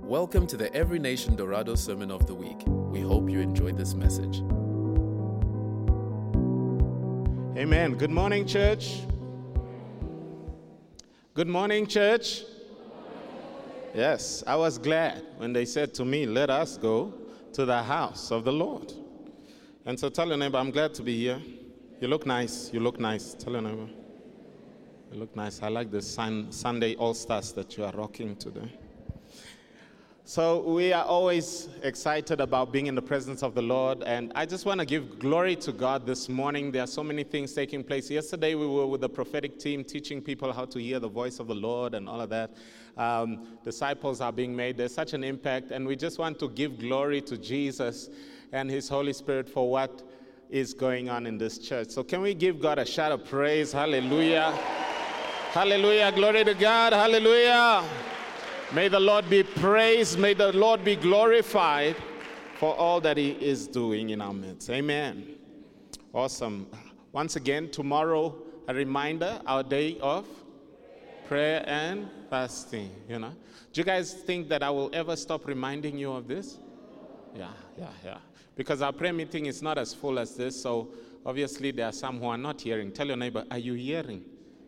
Welcome to the Every Nation Dorado Sermon of the Week. We hope you enjoyed this message. Amen. Good morning, church. Good morning, church. Yes, I was glad when they said to me, let us go to the house of the Lord. And so tell your neighbor, I'm glad to be here. You look nice. You look nice. Tell your neighbor. You look nice. I like the Sunday All-Stars that you are rocking today. So we are always excited about being in the presence of the Lord, and I just want to give glory to God this morning. There are so many things taking place. Yesterday we were with the prophetic team teaching people how to hear the voice of the Lord and all of that. Disciples are being made. There's such an impact, and we just want to give glory to Jesus and His Holy Spirit for what is going on in this church. So can we give God a shout of praise? Hallelujah. Hallelujah. Glory to God. Hallelujah. May the Lord be praised. May the Lord be glorified for all that He is doing in our midst. Amen. Awesome. Once again, tomorrow, a reminder, our day of prayer and fasting. Do you guys think that I will ever stop reminding you of this? Yeah. Because our prayer meeting is not as full as this, so obviously there are some who are not hearing. Tell your neighbor, are you hearing?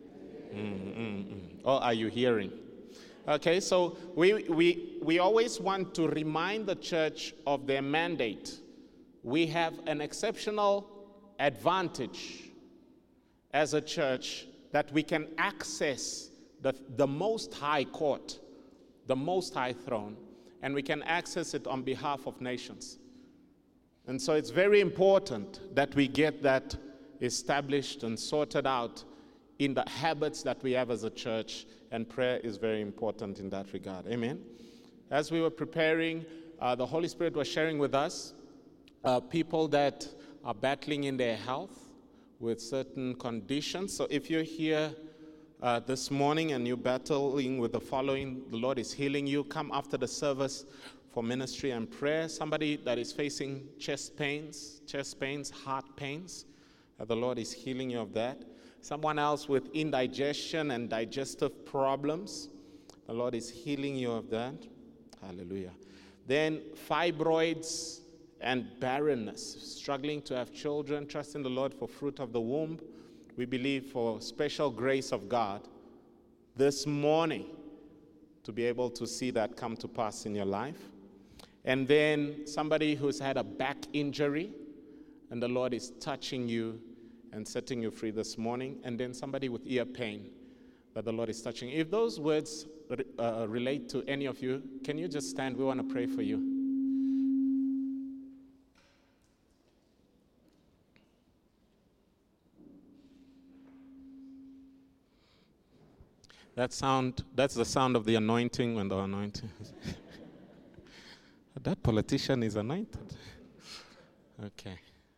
Or are you hearing? Okay, so we always want to remind the church of their mandate. We have an exceptional advantage as a church that we can access the Most High Court, the Most High Throne, and we can access it on behalf of nations. And so it's very important that we get that established and sorted out in the habits that we have as a church, and prayer is very important in that regard. Amen. As we were preparing, the Holy Spirit was sharing with us people that are battling in their health with certain conditions. So if you're here this morning and you're battling with the following, the Lord is healing you, come after the service for ministry and prayer. Somebody that is facing chest pains, heart pains, the Lord is healing you of that. Someone else with indigestion and digestive problems, the Lord is healing you of that. Hallelujah. Then fibroids and barrenness, struggling to have children, trusting the Lord for fruit of the womb. We believe for special grace of God this morning to be able to see that come to pass in your life. And then somebody who's had a back injury, and the Lord is touching you and setting you free this morning. And then somebody with ear pain that the Lord is touching. If those words relate to any of you, can you just stand? We want to pray for you. That's the sound of the anointing when the anointing. That politician is anointed. Okay.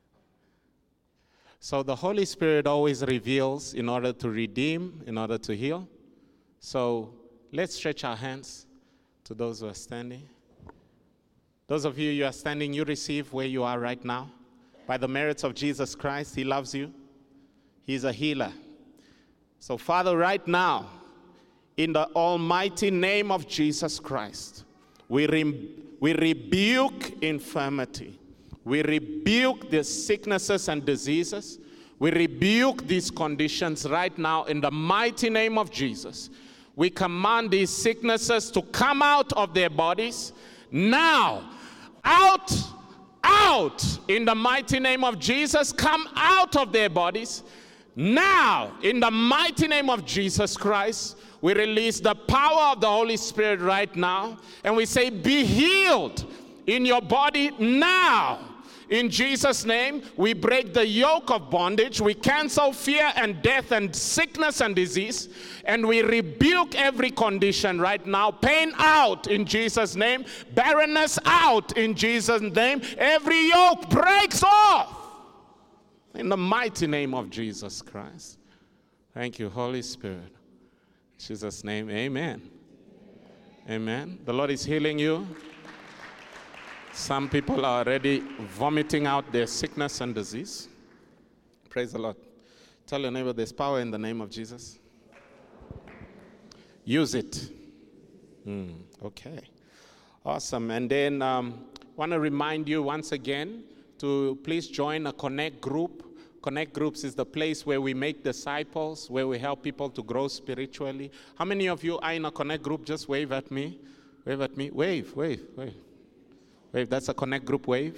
So the Holy Spirit always reveals in order to redeem, in order to heal. So let's stretch our hands to those who are standing. Those of you are standing, you receive where you are right now. By the merits of Jesus Christ, He loves you. He's a healer. So Father, right now, in the almighty name of Jesus Christ, we rebuke infirmity. We rebuke the sicknesses and diseases. We rebuke these conditions right now in the mighty name of Jesus. We command these sicknesses to come out of their bodies now. Out in the mighty name of Jesus. Come out of their bodies now in the mighty name of Jesus Christ. We release the power of the Holy Spirit right now, and we say, be healed in your body now. In Jesus' name, we break the yoke of bondage. We cancel fear and death and sickness and disease. And we rebuke every condition right now. Pain out in Jesus' name. Barrenness out in Jesus' name. Every yoke breaks off in the mighty name of Jesus Christ. Thank you, Holy Spirit. In Jesus' name, amen. Amen. The Lord is healing you. Some people are already vomiting out their sickness and disease. Praise the Lord. Tell your neighbor there's power in the name of Jesus. Use it. Okay. Awesome. And then want to remind you once again to please join a Connect group. Connect groups is the place where we make disciples, where we help people to grow spiritually. How many of you are in a Connect group? Just wave at me. Wave at me. Wave, wave, wave. Wave. That's a Connect group wave.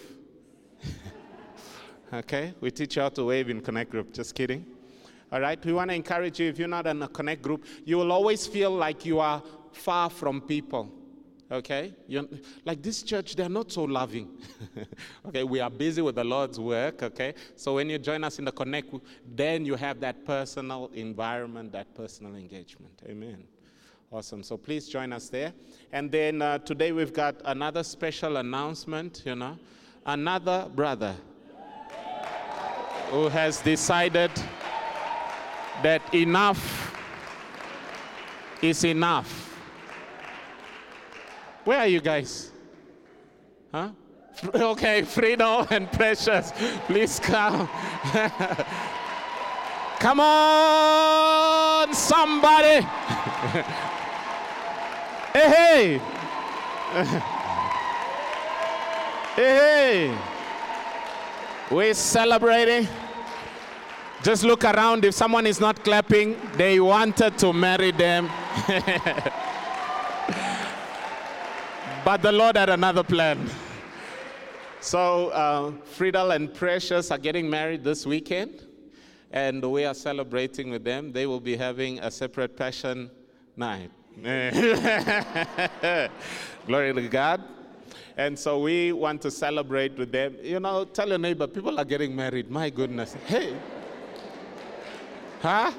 Okay, we teach you how to wave in Connect group. Just kidding. All right, we want to encourage you, if you're not in a Connect group, you will always feel like you are far from people. Okay? Like this church, they're not so loving. Okay, we are busy with the Lord's work, okay? So when you join us in the Connect, then you have that personal environment, that personal engagement. Amen. Awesome. So please join us there. And then today we've got another special announcement, another brother who has decided that enough is enough. Where are you guys? Huh? Okay, Frido and Precious, please come. Come on, somebody. Hey, hey. Hey, hey. We're celebrating. Just look around. If someone is not clapping, they wanted to marry them. But the Lord had another plan. So Friedel and Precious are getting married this weekend, and we are celebrating with them. They will be having a separate passion night. Glory to God. And so we want to celebrate with them. Tell your neighbor, people are getting married. My goodness. Hey. Huh?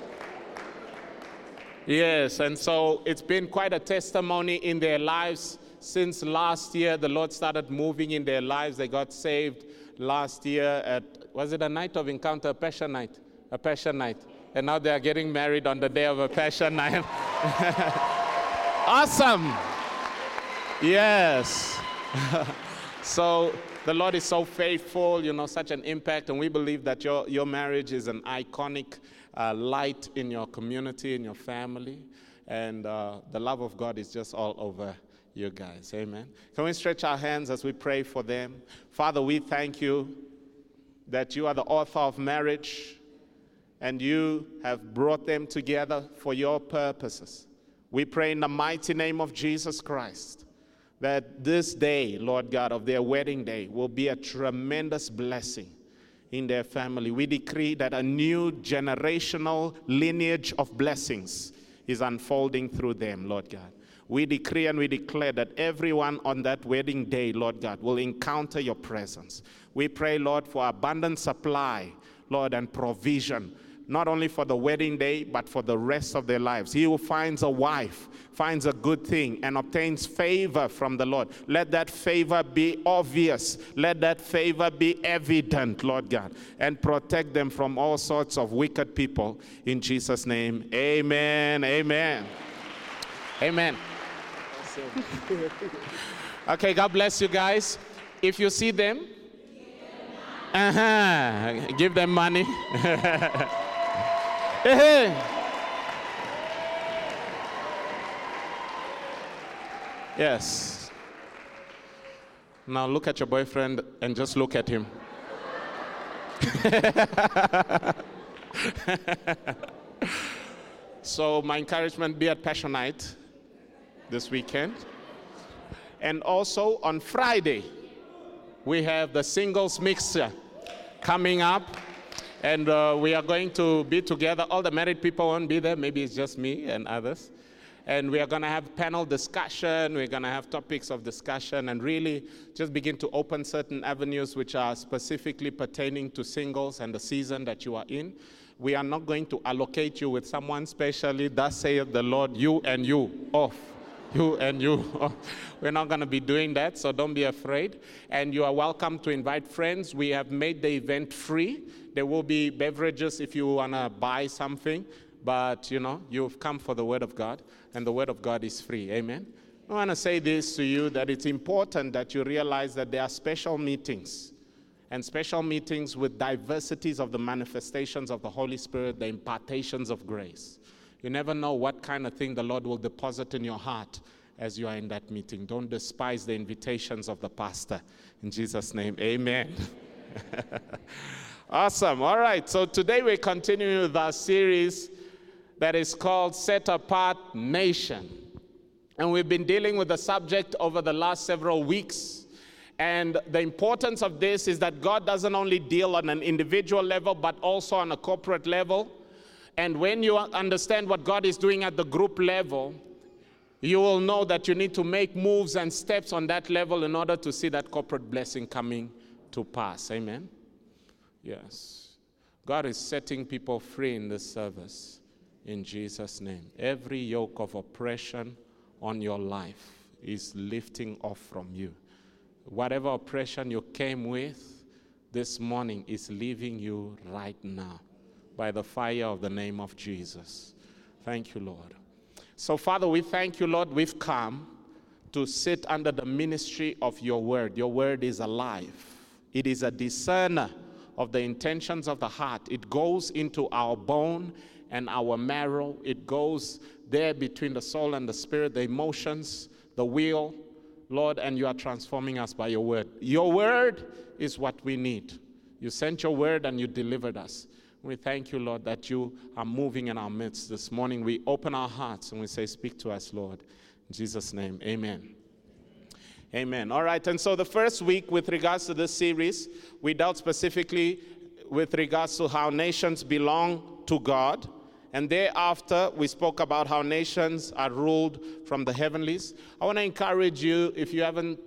Yes, and so it's been quite a testimony in their lives. Since last year, the Lord started moving in their lives. They got saved last year at, was it a night of encounter, a passion night? A passion night. And now they are getting married on the day of a passion night. Awesome. Yes. So the Lord is so faithful, such an impact. And we believe that your marriage is an iconic light in your community, in your family. And the love of God is just all over you guys. Amen. Can we stretch our hands as we pray for them? Father, we thank you that you are the author of marriage and you have brought them together for your purposes. We pray in the mighty name of Jesus Christ that this day, Lord God, of their wedding day will be a tremendous blessing in their family. We decree that a new generational lineage of blessings is unfolding through them, Lord God. We decree and we declare that everyone on that wedding day, Lord God, will encounter your presence. We pray, Lord, for abundant supply, Lord, and provision, not only for the wedding day, but for the rest of their lives. He who finds a wife finds a good thing and obtains favor from the Lord. Let that favor be obvious. Let that favor be evident, Lord God, and protect them from all sorts of wicked people. In Jesus' name, amen, amen. Amen. Okay, God bless you guys. If you see them, give them money. Yes. Now look at your boyfriend and just look at him. So my encouragement, be at Passion Night this weekend. And also on Friday, we have the singles mixer coming up. And we are going to be together. All the married people won't be there. Maybe it's just me and others. And we are going to have panel discussion. We're going to have topics of discussion and really just begin to open certain avenues which are specifically pertaining to singles and the season that you are in. We are not going to allocate you with someone specially. Thus saith the Lord, you and you, off. You and you. Oh, we're not going to be doing that, so don't be afraid. And you are welcome to invite friends. We have made the event free. There will be beverages if you want to buy something. But, you've come for the Word of God, and the Word of God is free. Amen? I want to say this to you, that it's important that you realize that there are special meetings, and special meetings with diversities of the manifestations of the Holy Spirit, the impartations of grace. You never know what kind of thing the Lord will deposit in your heart as you are in that meeting. Don't despise the invitations of the pastor. In Jesus' name, amen. Awesome. All right. So today we're continuing with our series that is called Set Apart Nation. And we've been dealing with the subject over the last several weeks. And the importance of this is that God doesn't only deal on an individual level, but also on a corporate level. And when you understand what God is doing at the group level, you will know that you need to make moves and steps on that level in order to see that corporate blessing coming to pass. Amen? Yes. God is setting people free in this service in Jesus' name. Every yoke of oppression on your life is lifting off from you. Whatever oppression you came with this morning is leaving you right now by the fire of the name of Jesus. Thank you, Lord. So, Father, we thank you, Lord. We've come to sit under the ministry of your word. Your word is alive. It is a discerner of the intentions of the heart. It goes into our bone and our marrow. It goes there between the soul and the spirit, the emotions, the will, Lord, and you are transforming us by your word. Your word is what we need. You sent your word and you delivered us. We thank you, Lord, that you are moving in our midst this morning. We open our hearts and we say, speak to us, Lord. In Jesus' name, amen. Amen. All right, and so the first week with regards to this series, we dealt specifically with regards to how nations belong to God. And thereafter, we spoke about how nations are ruled from the heavenlies. I want to encourage you, if you haven't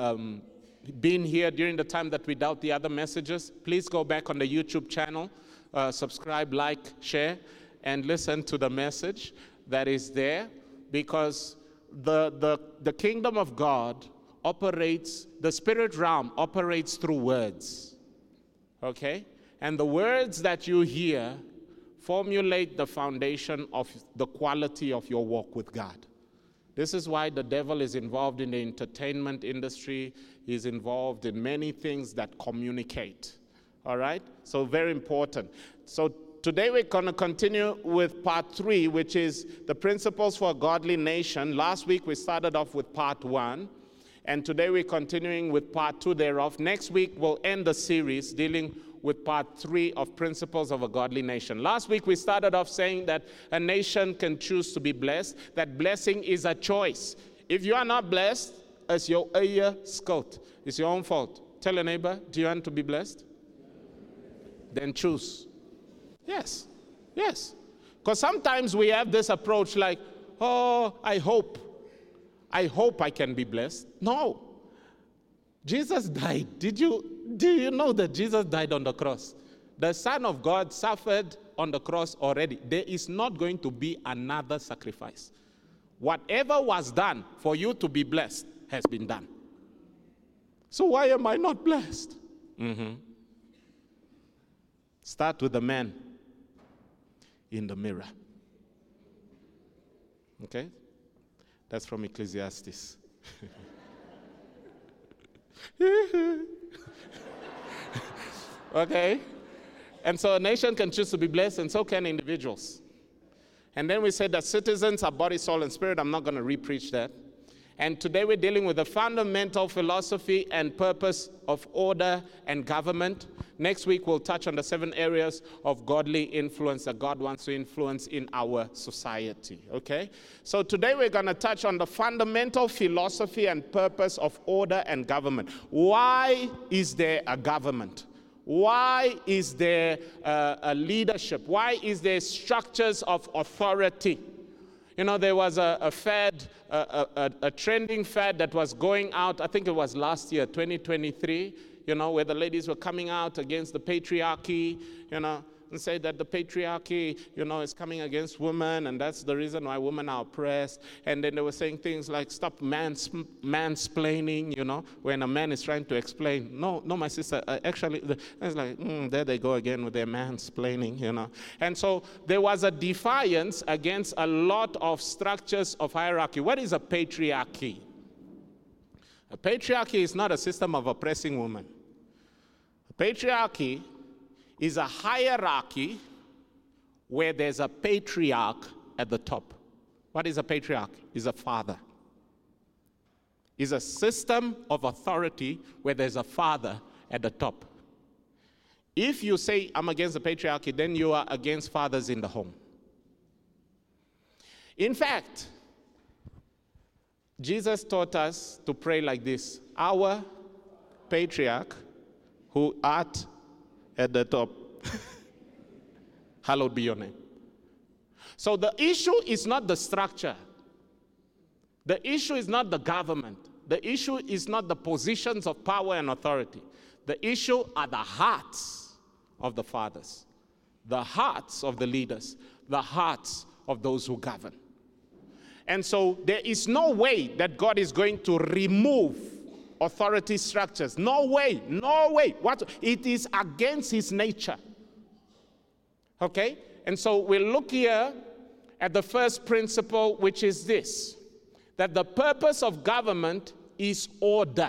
been here during the time that we dealt the other messages, please go back on the YouTube channel, subscribe, like, share, and listen to the message that is there. Because the kingdom of God operates, the spirit realm operates through words. Okay? And the words that you hear formulate the foundation of the quality of your walk with God. This is why the devil is involved in the entertainment industry. He's involved in many things that communicate. All right? So very important. So today we're going to continue with part 3, which is the principles for a godly nation. Last week we started off with part 1. And today we're continuing with part 2 thereof. Next week we'll end the series dealing with part 3 of Principles of a Godly Nation. Last week we started off saying that a nation can choose to be blessed, that blessing is a choice. If you are not blessed, it's your skuld. It's your own fault. Tell a neighbor, do you want to be blessed? Then choose. Yes. Yes. Because sometimes we have this approach like, oh, I hope I can be blessed. No. Jesus died. Do you know that Jesus died on the cross? The Son of God suffered on the cross already. There is not going to be another sacrifice. Whatever was done for you to be blessed has been done. So why am I not blessed? Start with the man in the mirror. Okay? That's from Ecclesiastes. Okay? And so a nation can choose to be blessed, and so can individuals. And then we said that citizens are body, soul, and spirit. I'm not going to re-preach that. And today we're dealing with the fundamental philosophy and purpose of order and government. Next week we'll touch on the 7 areas of godly influence that God wants to influence in our society. Okay? So today we're going to touch on the fundamental philosophy and purpose of order and government. Why is there a government? Why is there a leadership? Why is there structures of authority? You know, there was a fad, a trending fad that was going out, I think it was last year, 2023, you know, where the ladies were coming out against the patriarchy, you know, and say that the patriarchy, you know, is coming against women, and that's the reason why women are oppressed. And then they were saying things like, stop mansplaining, you know, when a man is trying to explain. No, my sister, actually, it's like, there they go again with their mansplaining, you know. And so there was a defiance against a lot of structures of hierarchy. What is a patriarchy? A patriarchy is not a system of oppressing women. A patriarchy is a hierarchy where there's a patriarch at the top. What is a patriarch? Is a father. is a system of authority where there's a father at the top. If you say, I'm against the patriarchy, then you are against fathers in the home. In fact, Jesus taught us to pray like this: Our patriarch, who art at the top, hallowed be your name. So the issue is not the structure. The issue is not the government. The issue is not the positions of power and authority. The issue are the hearts of the fathers, the hearts of the leaders, the hearts of those who govern. And so there is no way that God is going to remove authority structures. No way, no way. It is against his nature. Okay? And so we'll look here at the first principle, which is this: that the purpose of government is order.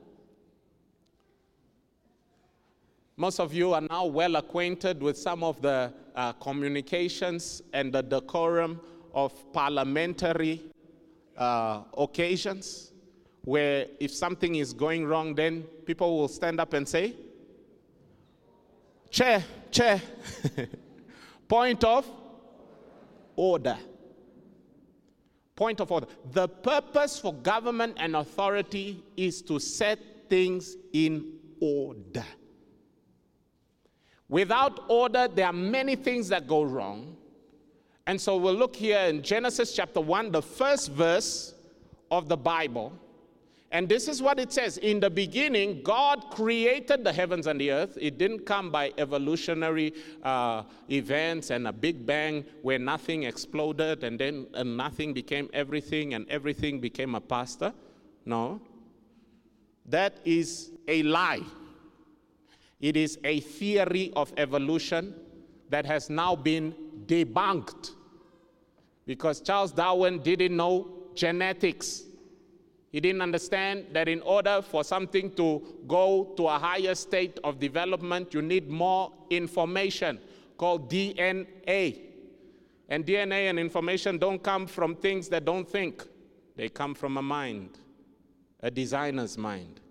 Most of you are now well acquainted with some of the communications and the decorum of parliamentary occasions, where if something is going wrong, then people will stand up and say, Chair, point of order. Point of order. The purpose for government and authority is to set things in order. Without order, there are many things that go wrong. And so we'll look here in Genesis chapter 1, the first verse of the Bible. And this is what it says: in the beginning, God created the heavens and the earth. It didn't come by evolutionary events and a big bang where nothing exploded and then nothing became everything and everything became a pasta. No. That is a lie. It is a theory of evolution that has now been debunked, because Charles Darwin didn't know genetics. He didn't understand that in order for something to go to a higher state of development, you need more information called DNA. And DNA and information don't come from things that don't think. They come from a mind, a designer's mind,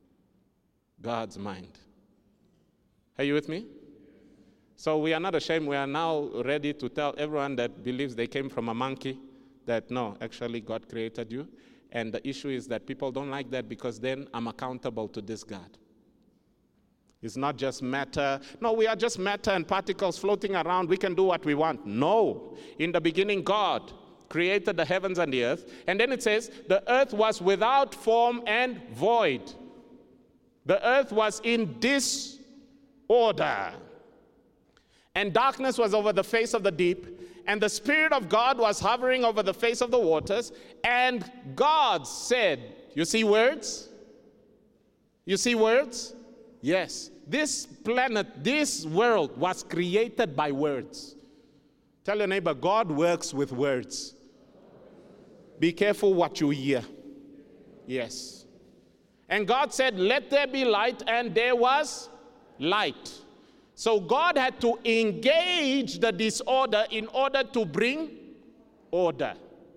God's mind. Are you with me? So we are not ashamed. We are now ready to tell everyone that believes they came from a monkey that no, actually God created you. And the issue is that people don't like that, because then I'm accountable to this God. It's not just matter. No, we are just matter and particles floating around. We can do what we want. No. In the beginning, God created the heavens and the earth. And then it says, the earth was without form and void. The earth was in disorder. And darkness was over the face of the deep. And the Spirit of God was hovering over the face of the waters. And God said, you see words? You see words? Yes. This planet, this world was created by words. Tell your neighbor, God works with words. Be careful what you hear. Yes. And God said, let there be light, and there was light. So God had to engage the disorder in order to bring order.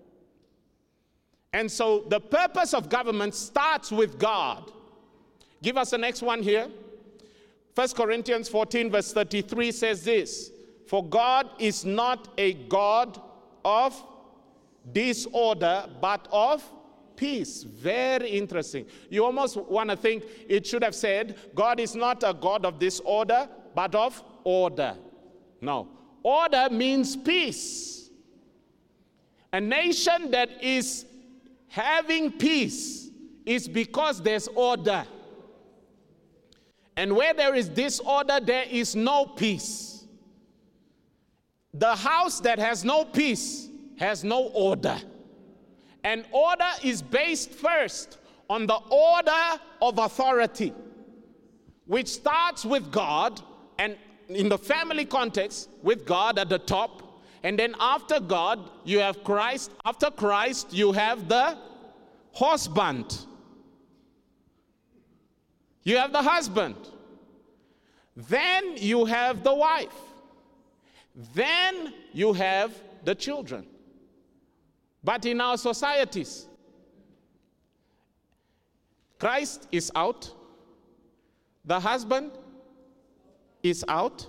And so the purpose of government starts with God. Give us the next one here. 1 Corinthians 14 verse 33 says this: for God is not a God of disorder, but of peace. Very interesting. You almost want to think it should have said, God is not a God of disorder, but of order. No. Order means peace. A nation that is having peace is because there's order. And where there is disorder, there is no peace. The house that has no peace has no order. And order is based first on the order of authority, which starts with God, and in the family context, with God at the top. And then after God, you have Christ. After Christ, you have the husband. You have the husband. Then you have the wife. Then you have the children. But in our societies, Christ is out. The husband is out.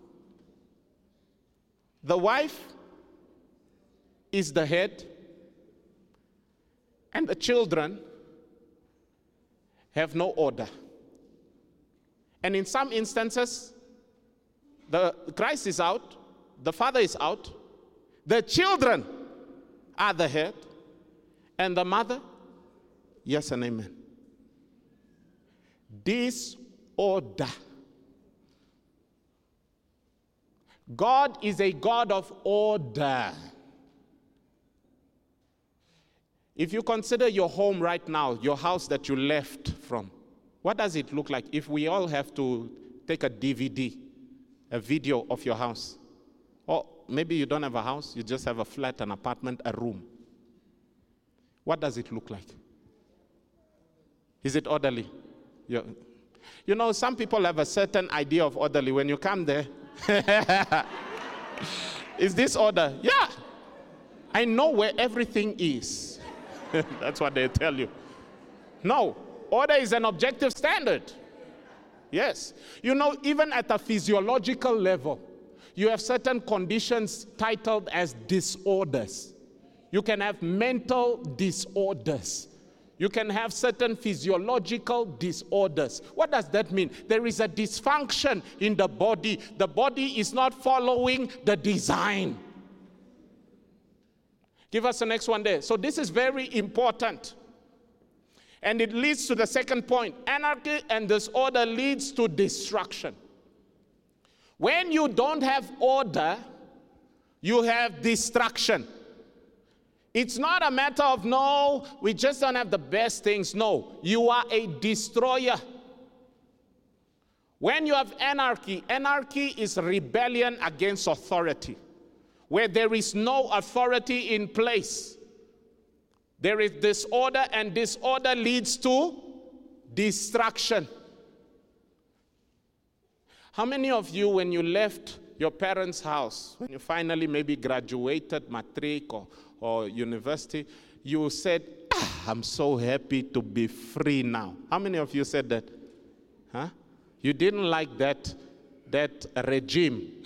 The wife is the head. And the children have no order. And in some instances, Christ is out, the father is out, the children are the head, and the mother, yes and amen. Disorder. God is a God of order. If you consider your home right now, your house that you left from, what does it look like if we all have to take a DVD, a video of your house? Or maybe you don't have a house, you just have a flat, an apartment, a room. What does it look like? Is it orderly? You know, some people have a certain idea of orderly. When you come there, is this order? Yeah. I know where everything is. That's what they tell you. No, order is an objective standard. Yes. You know, even at a physiological level, you have certain conditions titled as disorders. You can have mental disorders. You can have certain physiological disorders. What does that mean? There is a dysfunction in the body. The body is not following the design. Give us the next one there. So this is very important. And it leads to the second point. Anarchy and disorder leads to destruction. When you don't have order, you have destruction. It's not a matter of, no, we just don't have the best things. No, you are a destroyer. When you have anarchy, anarchy is rebellion against authority. Where there is no authority in place, there is disorder, and disorder leads to destruction. How many of you, when you left your parents' house, when you finally maybe graduated, matric or university, you said, I'm so happy to be free now? How many of you said that? Huh? You didn't like that regime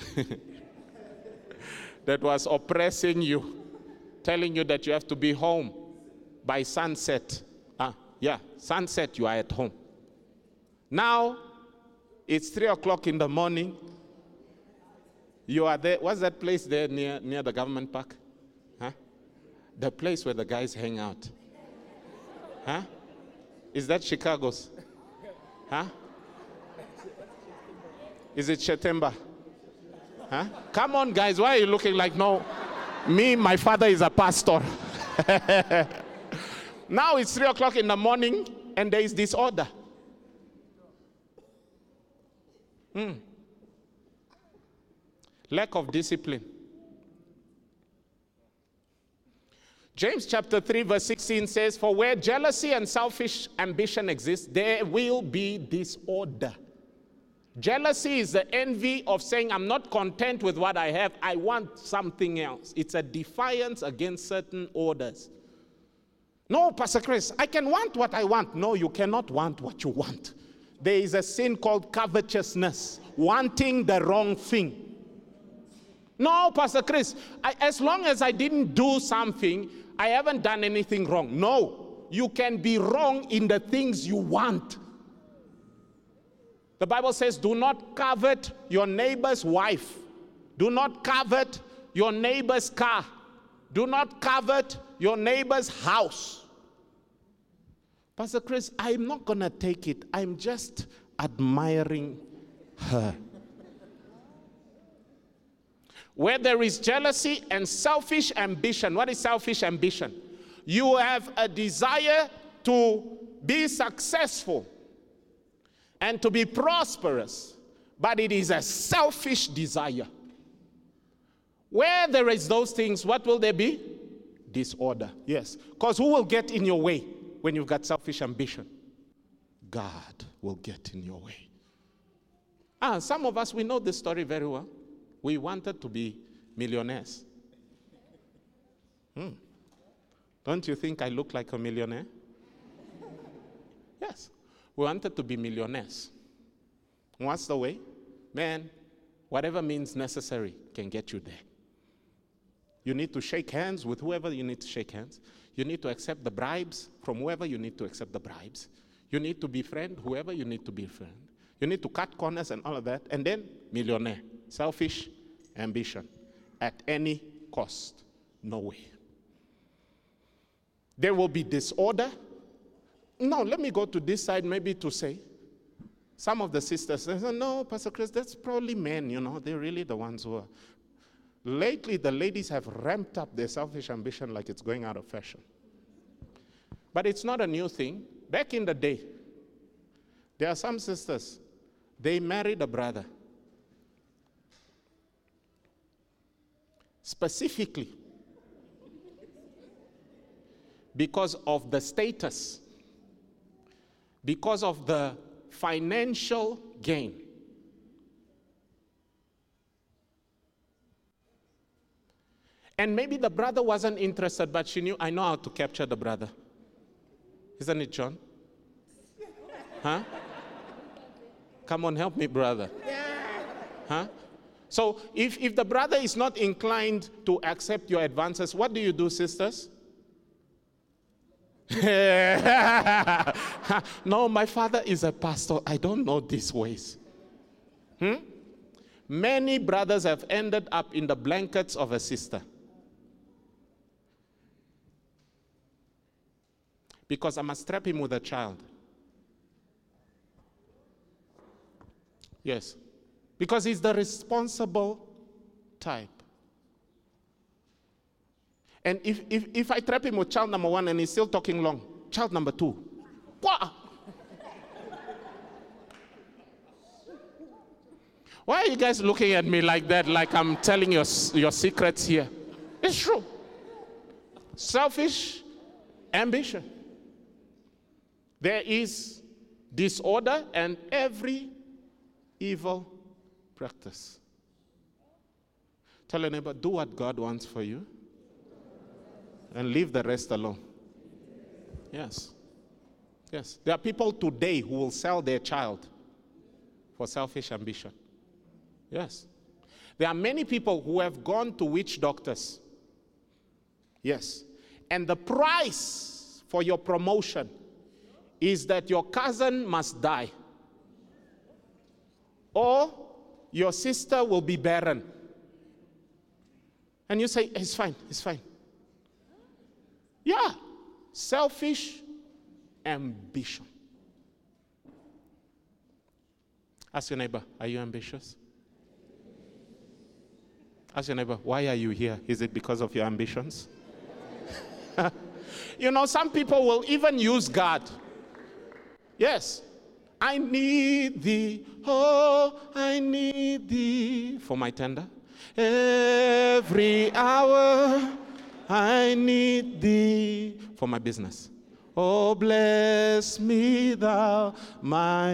that was oppressing you, telling you that you have to be home by sunset. Sunset, you are at home. Now, it's 3 o'clock in the morning. You are there. What's that place there near the government park? Huh? The place where the guys hang out. Huh? Is that Chicago's? Huh? Is it Shetemba? Huh? Come on, guys. Why are you looking like, no? Me, my father is a pastor. Now it's 3 o'clock in the morning and there is disorder. Lack of discipline. James chapter 3 verse 16 says, for where jealousy and selfish ambition exist, there will be disorder. Jealousy is the envy of saying, I'm not content with what I have, I want something else. It's a defiance against certain orders. No, Pastor Chris, I can want what I want. No, you cannot want what you want. There is a sin called covetousness, wanting the wrong thing. No, Pastor Chris, as long as I didn't do something, I haven't done anything wrong. No, you can be wrong in the things you want. The Bible says, do not covet your neighbor's wife. Do not covet your neighbor's car. Do not covet your neighbor's house. Pastor Chris, I'm not going to take it. I'm just admiring her. Where there is jealousy and selfish ambition. What is selfish ambition? You have a desire to be successful and to be prosperous, but it is a selfish desire. Where there is those things, what will there be? Disorder. Yes. Because who will get in your way when you've got selfish ambition? God will get in your way. Some of us, we know this story very well. We wanted to be millionaires. Don't you think I look like a millionaire? Yes. We wanted to be millionaires. What's the way? Man, whatever means necessary can get you there. You need to shake hands with whoever you need to shake hands. You need to accept the bribes from whoever you need to accept the bribes. You need to befriend whoever you need to befriend. You need to cut corners and all of that. And then millionaire. Selfish ambition. At any cost. No way. There will be disorder. No, let me go to this side maybe to say, some of the sisters say, no, Pastor Chris, that's probably men, they're really the ones who are. Lately, the ladies have ramped up their selfish ambition like it's going out of fashion. But it's not a new thing. Back in the day, there are some sisters, they married a brother. Specifically, because of the status, because of the financial gain. And maybe the brother wasn't interested, but she knew, I know how to capture the brother. Isn't it, John? Huh? Come on, help me, brother. Huh? So if the brother is not inclined to accept your advances, what do you do, sisters? No, my father is a pastor. I don't know these ways. Many brothers have ended up in the blankets of a sister. Because I must trap him with a child. Yes. Because he's the responsible type. And if I trap him with child number 1 and he's still talking long, child number 2. What? Why are you guys looking at me like that, like I'm telling your secrets here? It's true. Selfish ambition. There is disorder and every evil practice. Tell your neighbor, do what God wants for you and leave the rest alone. Yes. Yes. There are people today who will sell their child for selfish ambition. Yes. There are many people who have gone to witch doctors. Yes. And the price for your promotion is that your cousin must die. Or your sister will be barren. And you say, it's fine, it's fine. Yeah. Selfish ambition. Ask your neighbor, are you ambitious? Ask your neighbor, why are you here? Is it because of your ambitions? Some people will even use God. Yes. I need thee, oh, I need thee for my tender. Every hour I need thee for my business. Oh, bless me thou, my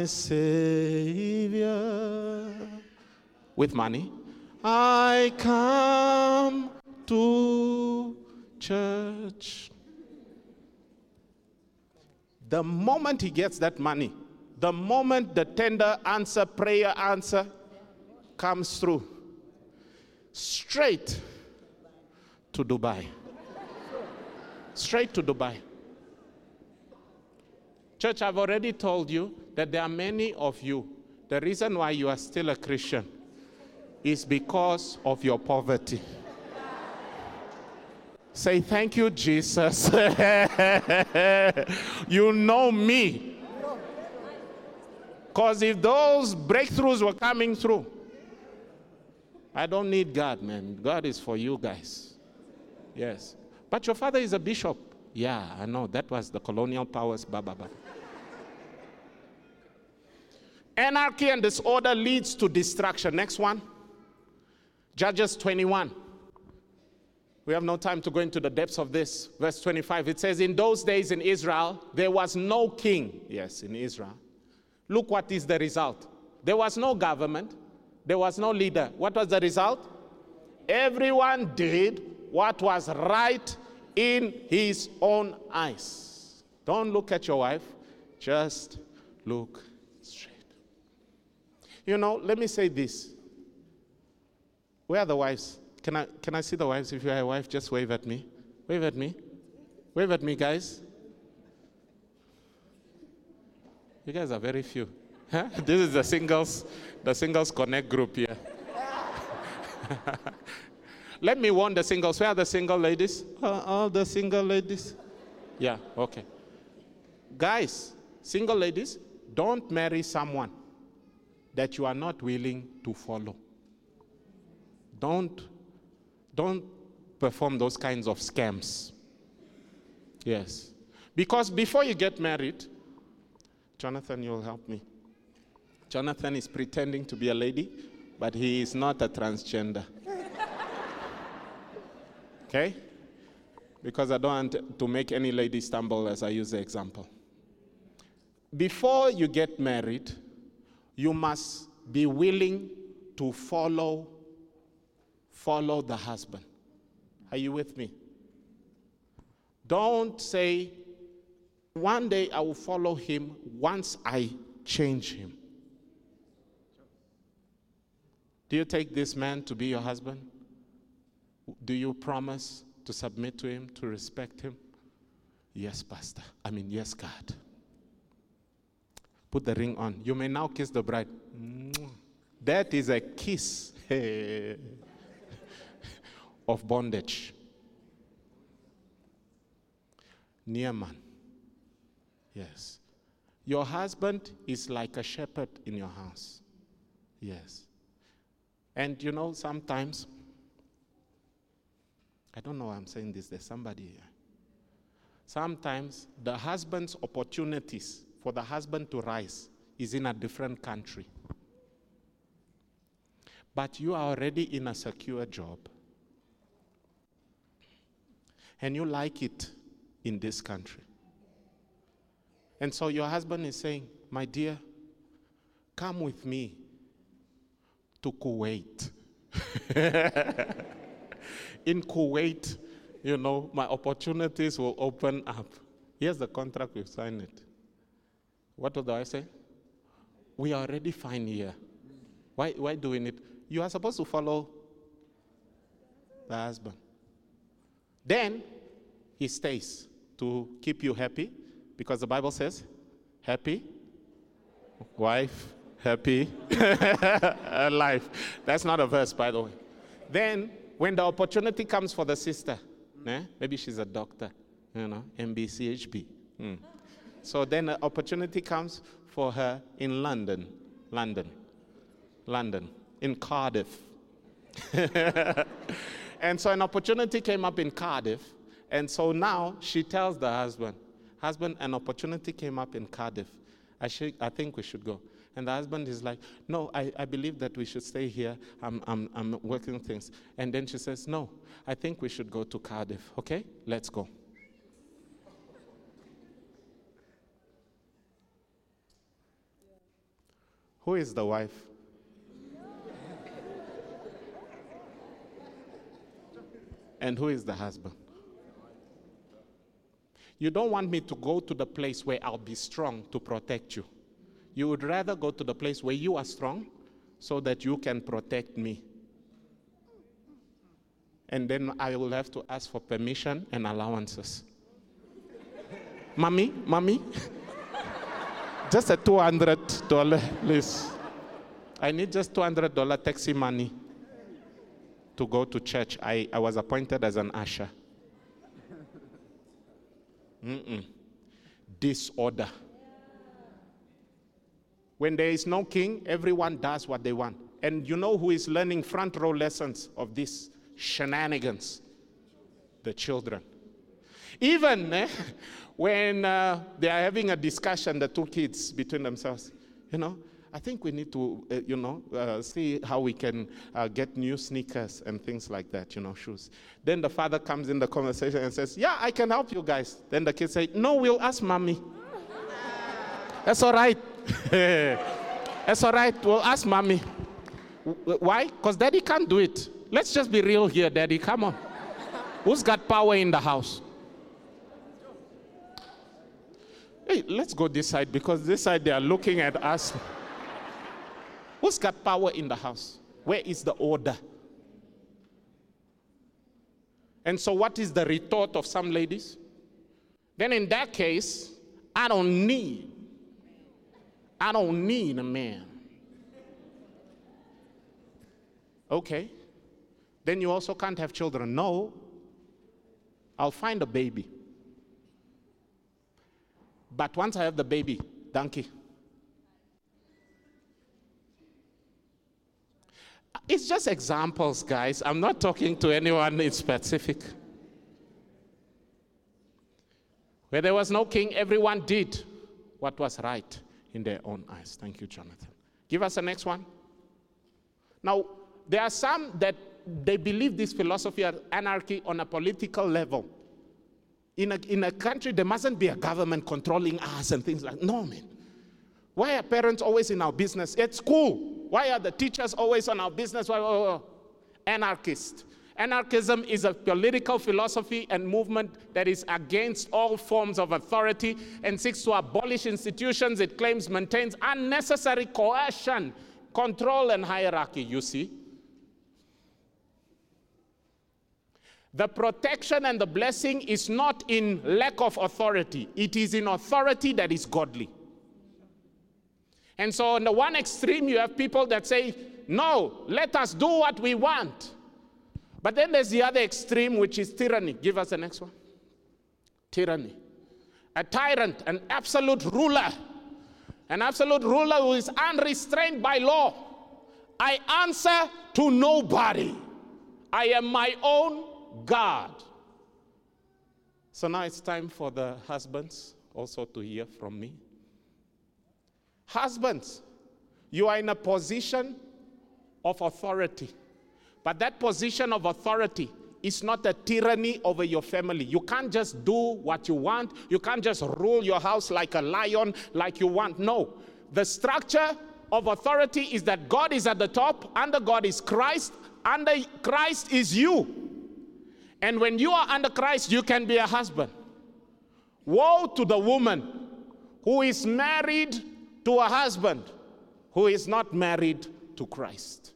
Savior. With money, I come to church. The moment he gets that money, the moment the tender answer, prayer answer comes through, straight to Dubai. Straight to Dubai. Church, I've already told you that there are many of you, the reason why you are still a Christian is because of your poverty. Say, thank you, Jesus. You know me. Because if those breakthroughs were coming through, I don't need God, man. God is for you guys. Yes. But your father is a bishop. Yeah, I know. That was the colonial powers. Anarchy and disorder leads to destruction. Next one. Judges 21. We have no time to go into the depths of this. Verse 25, it says, in those days in Israel, there was no king. Yes, in Israel. Look what is the result. There was no government. There was no leader. What was the result? Everyone did what was right in his own eyes. Don't look at your wife. Just look straight. You know, let me say this. Where are the wives? Can I see the wives? If you are a wife, just wave at me. Wave at me. Wave at me, guys. You guys are very few. Huh? This is the singles connect group here. Let me warn the singles. Where are the single ladies? All the single ladies. Yeah, okay. Guys, single ladies, don't marry someone that you are not willing to follow. Don't perform those kinds of scams. Yes. Because before you get married, Jonathan, you'll help me. Jonathan is pretending to be a lady, but he is not a transgender. Okay? Because I don't want to make any lady stumble as I use the example. Before you get married, you must be willing to follow the husband. Are you with me? Don't say, one day I will follow him once I change him. Do you take this man to be your husband? Do you promise to submit to him, to respect him? Yes, Pastor. Yes, God. Put the ring on. You may now kiss the bride. That is a kiss of bondage. Naaman. Yes. Your husband is like a shepherd in your house. Yes. And you know, sometimes, I don't know why I'm saying this, there's somebody here. Sometimes the husband's opportunities for the husband to rise is in a different country. But you are already in a secure job. And you like it in this country. And so your husband is saying, my dear, come with me to Kuwait. In Kuwait, you know, my opportunities will open up. Here's the contract, we've signed it. What do I say? We are already fine here. Why do we need? You are supposed to follow the husband. Then he stays to keep you happy, because the Bible says, happy wife, happy life. That's not a verse, by the way. Then, when the opportunity comes for the sister, maybe she's a doctor, MBCHB. So then the opportunity comes for her in London, in Cardiff. And so an opportunity came up in Cardiff, and so now she tells the husband, an opportunity came up in Cardiff. I think we should go. And the husband is like, no, I believe that we should stay here. I'm working things. And then she says, no, I think we should go to Cardiff. Okay, let's go. Who is the wife? And who is the husband? You don't want me to go to the place where I'll be strong to protect you. You would rather go to the place where you are strong so that you can protect me. And then I will have to ask for permission and allowances. Mommy, just a $200, please. I need just $200 taxi money to go to church. I was appointed as an usher. Disorder. When there is no king, everyone does what they want. And you know who is learning front row lessons of these shenanigans? The children. Even when they are having a discussion, the two kids between themselves, I think we need to, see how we can get new sneakers and things like that, shoes. Then the father comes in the conversation and says, yeah, I can help you guys. Then the kids say, no, we'll ask mommy. That's all right. That's all right. We'll ask mommy. Why? Because daddy can't do it. Let's just be real here, daddy. Come on. Who's got power in the house? Hey, let's go this side, because this side they are looking at us. Who's got power in the house? Where is the order? And so what is the retort of some ladies? Then in that case, I don't need a man. Okay. Then you also can't have children. No. I'll find a baby. But once I have the baby, donkey. It's just examples, guys. I'm not talking to anyone in specific. Where there was no king, everyone did what was right in their own eyes. Thank you, Jonathan. Give us the next one. Now, there are some that they believe this philosophy of anarchy on a political level. In a country, there mustn't be a government controlling us and things like that. No, man. Why are parents always in our business? At school. Why are the teachers always on our business? Anarchist. Anarchism is a political philosophy and movement that is against all forms of authority and seeks to abolish institutions it claims maintains unnecessary coercion, control, and hierarchy, you see. The protection and the blessing is not in lack of authority. It is in authority that is godly. And so on the one extreme, you have people that say, no, let us do what we want. But then there's the other extreme, which is tyranny. Give us the next one. Tyranny. A tyrant, an absolute ruler. An absolute ruler who is unrestrained by law. I answer to nobody. I am my own God. So now it's time for the husbands also to hear from me. Husbands, you are in a position of authority. But that position of authority is not a tyranny over your family. You can't just do what you want. You can't just rule your house like a lion, like you want. No. The structure of authority is that God is at the top. Under God is Christ. Under Christ is you. And when you are under Christ, you can be a husband. Woe to the woman who is married to a husband who is not married to Christ.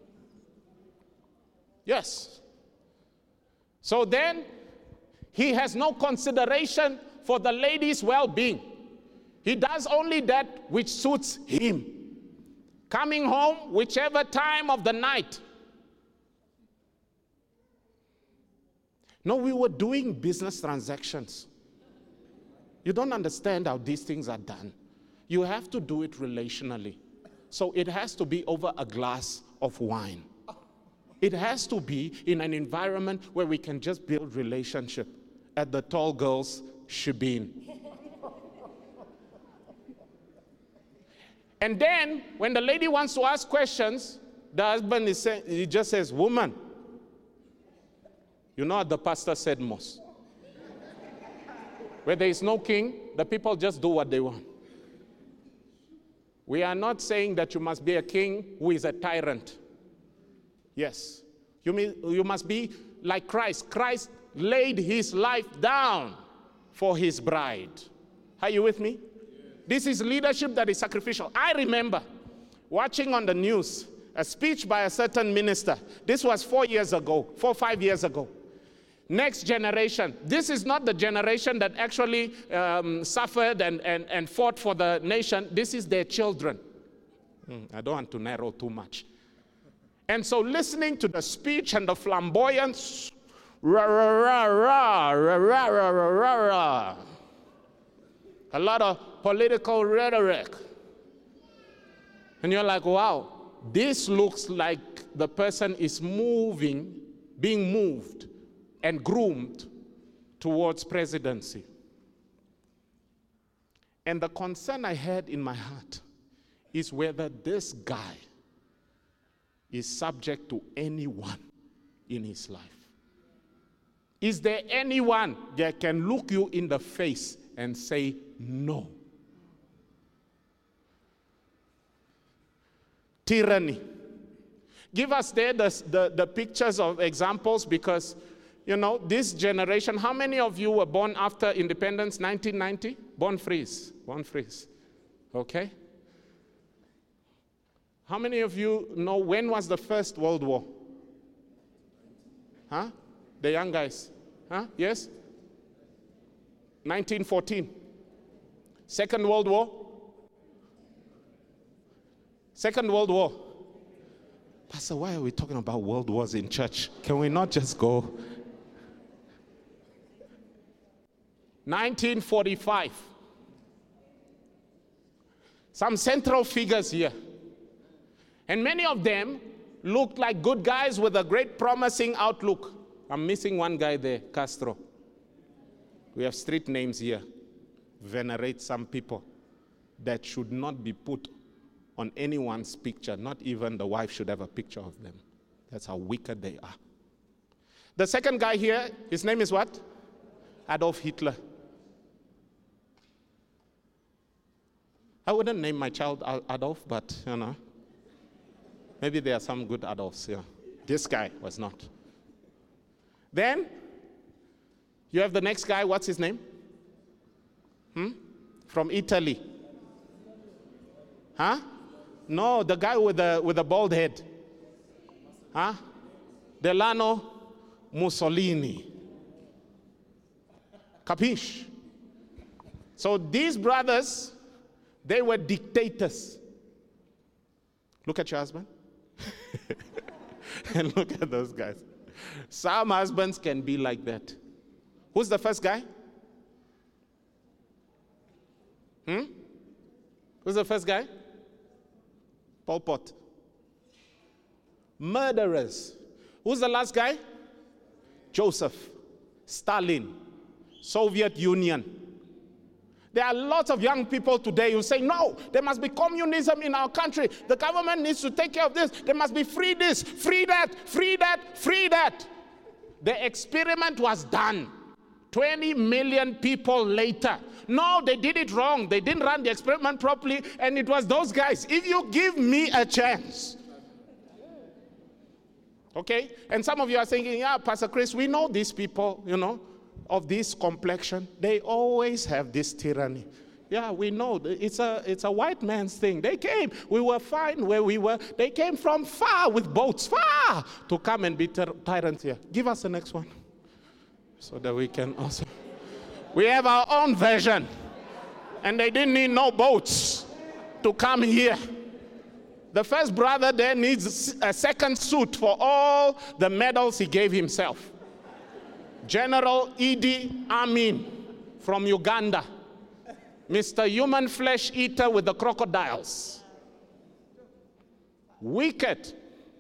Yes. So then, he has no consideration for the lady's well-being. He does only that which suits him. Coming home, whichever time of the night. No, we were doing business transactions. You don't understand how these things are done. You have to do it relationally. So it has to be over a glass of wine. It has to be in an environment where we can just build relationship at the tall girl's shebeen. And then, when the lady wants to ask questions, the husband he just says, woman. You know what the pastor said most? Where there is no king, the people just do what they want. We are not saying that you must be a king who is a tyrant. Yes. You must be like Christ. Christ laid his life down for his bride. Are you with me? This is leadership that is sacrificial. I remember watching on the news a speech by a certain minister. This was 4 or 5 years ago. Next generation. This is not the generation that actually suffered and fought for the nation. This is their children. I don't want to narrow too much. And so listening to the speech and the flamboyance, rah, rah, rah, rah, rah, rah, rah, rah, rah. A lot of political rhetoric. And you're like, wow, this looks like the person is being moved and groomed towards presidency. And the concern I had in my heart is whether this guy is subject to anyone in his life. Is there anyone that can look you in the face and say no? Tyranny. Give us there the pictures of examples, because you know, this generation, how many of you were born after independence, 1990? Born freeze. Okay? How many of you know when was the First World War? Huh? The young guys. Huh? Yes? 1914. Second World War? Second World War. Pastor, why are we talking about world wars in church? Can we not just go? 1945. Some central figures here. And many of them looked like good guys with a great promising outlook. I'm missing one guy there, Castro. We have street names here. Venerate some people that should not be put on anyone's picture. Not even the wife should have a picture of them. That's how wicked they are. The second guy here, his name is what? Adolf Hitler. I wouldn't name my child Adolf, but, you know, maybe there are some good Adolfs here. This guy was not. Then, you have the next guy, what's his name? From Italy. Huh? No, the guy with the bald head. Huh? Delano Mussolini. Capiche? So these brothers, they were dictators. Look at your husband. And look at those guys. Some husbands can be like that. Who's the first guy? Who's the first guy? Pol Pot. Murderers. Who's the last guy? Joseph. Stalin. Soviet Union. There are lots of young people today who say, no, there must be communism in our country. The government needs to take care of this. There must be free this, free that, free that, free that. The experiment was done. 20 million people later. No, they did it wrong. They didn't run the experiment properly, and it was those guys. If you give me a chance. Okay? And some of you are thinking, yeah, Pastor Chris, we know these people, you know, of this complexion. They always have this tyranny. Yeah, we know. It's a white man's thing. They came. We were fine where we were. They came from far with boats, far, to come and be tyrants here. Give us the next one so that we can also. We have our own version. And they didn't need no boats to come here. The first brother there needs a second suit for all the medals he gave himself. General Idi Amin from Uganda. Mr. Human Flesh Eater with the crocodiles. Wicked.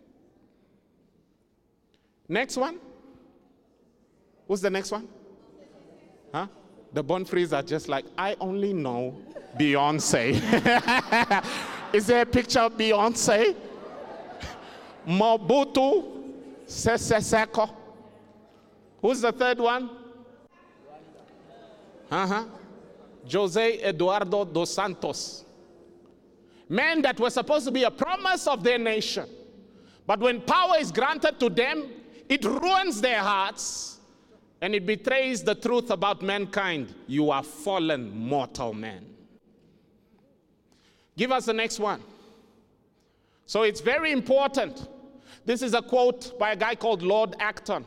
Next one. Who's the next one? Huh? The Born Frees are just like, I only know Beyonce. Is there a picture of Beyonce? Mobutu Sese Seko. Who's the third one? Jose Eduardo dos Santos. Men that were supposed to be a promise of their nation. But when power is granted to them, it ruins their hearts and it betrays the truth about mankind. You are fallen, mortal men. Give us the next one. So it's very important. This is a quote by a guy called Lord Acton.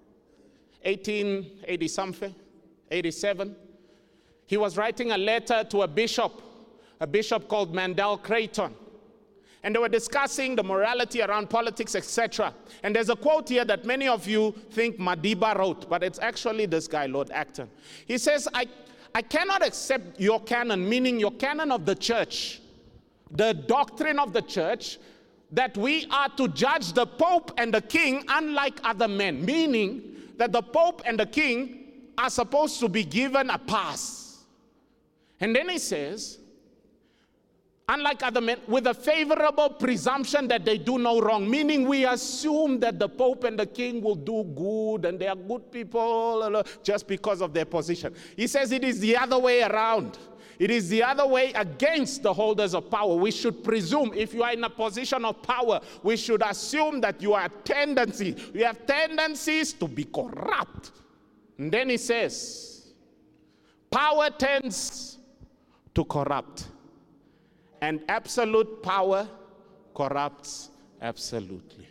1880 something, 87. He was writing a letter to a bishop called Mandel Creighton. And they were discussing the morality around politics, etc. And there's a quote here that many of you think Madiba wrote, but it's actually this guy, Lord Acton. He says, I cannot accept your canon, meaning your canon of the church, the doctrine of the church, that we are to judge the Pope and the King unlike other men, meaning that the Pope and the King are supposed to be given a pass. And then he says, unlike other men, with a favorable presumption that they do no wrong, meaning we assume that the Pope and the King will do good and they are good people just because of their position. He says it is the other way around. It is the other way against the holders of power. We should presume, if you are in a position of power, we should assume that you have tendencies to be corrupt. And then he says, power tends to corrupt, and absolute power corrupts absolutely.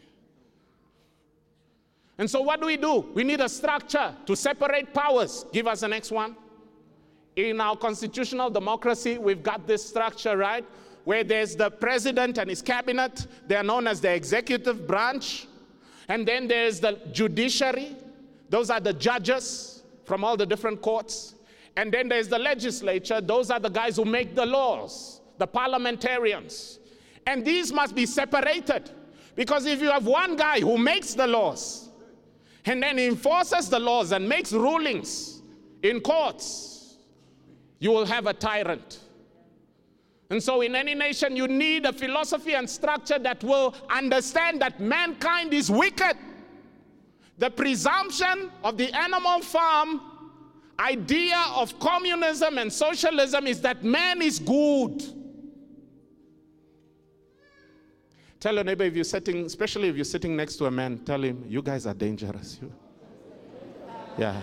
And so what do? We need a structure to separate powers. Give us the next one. In our constitutional democracy, we've got this structure, right? Where there's the president and his cabinet. They are known as the executive branch. And then there's the judiciary. Those are the judges from all the different courts. And then there's the legislature. Those are the guys who make the laws, the parliamentarians. And these must be separated. Because if you have one guy who makes the laws, and then enforces the laws and makes rulings in courts, you will have a tyrant. And so in any nation, you need a philosophy and structure that will understand that mankind is wicked. The presumption of the animal farm idea of communism and socialism is that man is good. Tell your neighbor, if you're sitting, especially if you're sitting next to a man, tell him, you guys are dangerous. Yeah.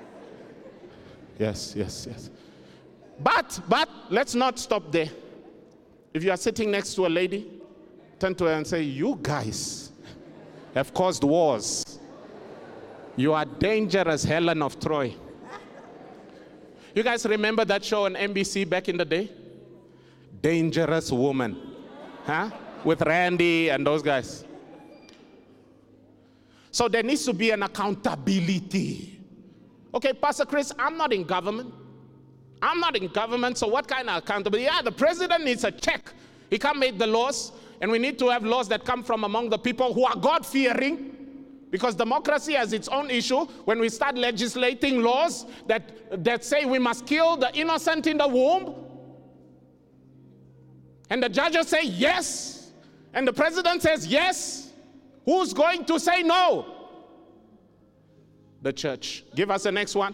Yes. But let's not stop there. If you are sitting next to a lady, turn to her and say, you guys have caused wars. You are dangerous, Helen of Troy. You guys remember that show on NBC back in the day? Dangerous Woman. Huh? With Randy and those guys. So there needs to be an accountability. Okay, Pastor Chris, I'm not in government. So what kind of accountability? Yeah, the president needs a check. He can't make the laws, and we need to have laws that come from among the people who are God-fearing, because democracy has its own issue. When we start legislating laws that say we must kill the innocent in the womb, and the judges say yes, and the president says yes, who's going to say no? The church. Give us the next one.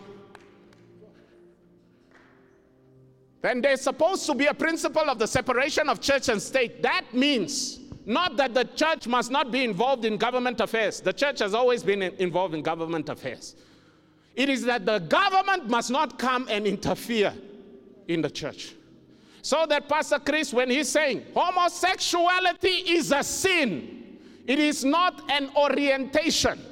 Then there's supposed to be a principle of the separation of church and state. That means not that the church must not be involved in government affairs. The church has always been involved in government affairs. It is that the government must not come and interfere in the church. So that Pastor Chris, when he's saying homosexuality is a sin, it is not an orientation.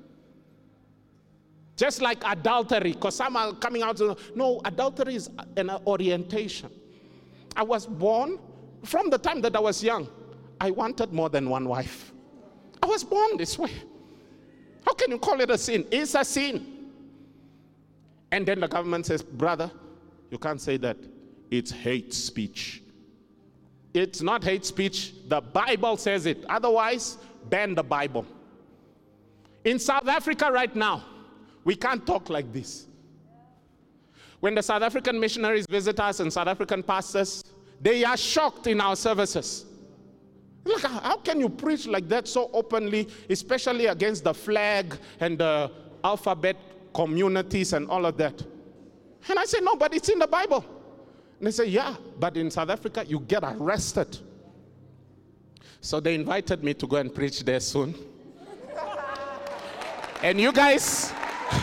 Just like adultery, because some are coming out to, no, adultery is an orientation. I was born, from the time that I was young, I wanted more than one wife. I was born this way. How can you call it a sin? It's a sin. And then the government says, brother, you can't say that. It's hate speech. It's not hate speech. The Bible says it. Otherwise, ban the Bible. In South Africa right now, we can't talk like this. When the South African missionaries visit us and South African pastors, they are shocked in our services. Look, how can you preach like that so openly, especially against the flag and the alphabet communities and all of that? And I say, no, but it's in the Bible. And they say, yeah, but in South Africa, you get arrested. So they invited me to go and preach there soon. And you guys,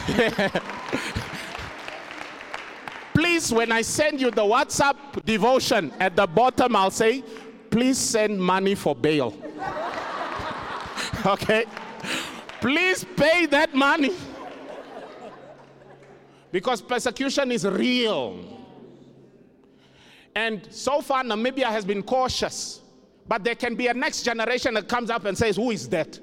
please, when I send you the WhatsApp devotion, at the bottom I'll say, please send money for bail. Okay? Please pay that money. Because persecution is real. And so far, Namibia has been cautious. But there can be a next generation that comes up and says, who is that?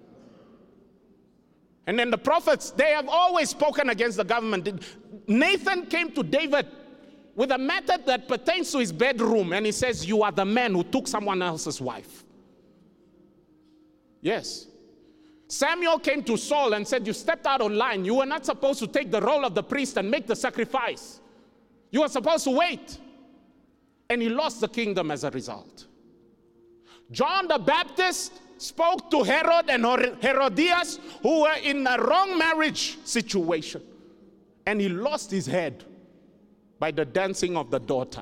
And then the prophets, they have always spoken against the government. Nathan came to David with a matter that pertains to his bedroom, and he says, you are the man who took someone else's wife. Yes. Samuel came to Saul and said, you stepped out of line. You were not supposed to take the role of the priest and make the sacrifice. You were supposed to wait. And he lost the kingdom as a result. John the Baptist spoke to Herod and Herodias, who were in a wrong marriage situation. And he lost his head. by the dancing of the daughter.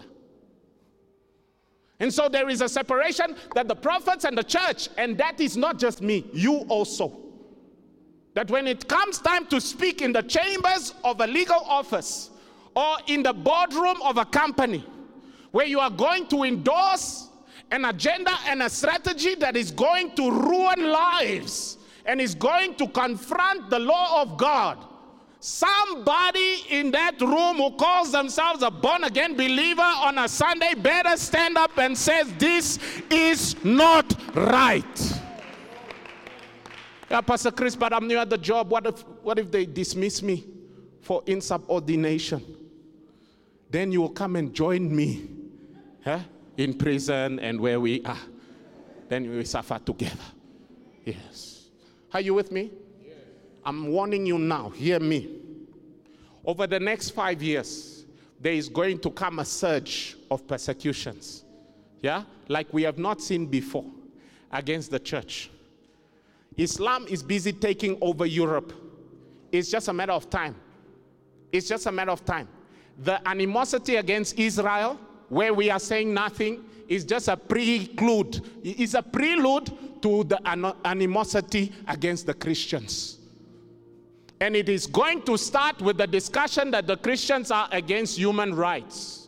And so there is a separation that the prophets and the church, and that is not just me, you also. That when it comes time to speak in the chambers of a legal office or in the boardroom of a company, where you are going to endorse an agenda and a strategy that is going to ruin lives and is going to confront the law of God, somebody in that room who calls themselves a born-again believer on a Sunday better stand up and says, this is not right. Yeah, Pastor Chris, but I'm new at the job. What if they dismiss me for insubordination? Then you will come and join me in prison and where we are. Then we suffer together. Yes. Are you with me? Yes. I'm warning you now. Hear me. Over the next 5 years, there is going to come a surge of persecutions. Yeah? Like we have not seen before against the church. Islam is busy taking over Europe. It's just a matter of time. It's just a matter of time. The animosity against Israel, where we are saying nothing, is just a prelude. It's a prelude to the animosity against the Christians. And it is going to start with the discussion that the Christians are against human rights.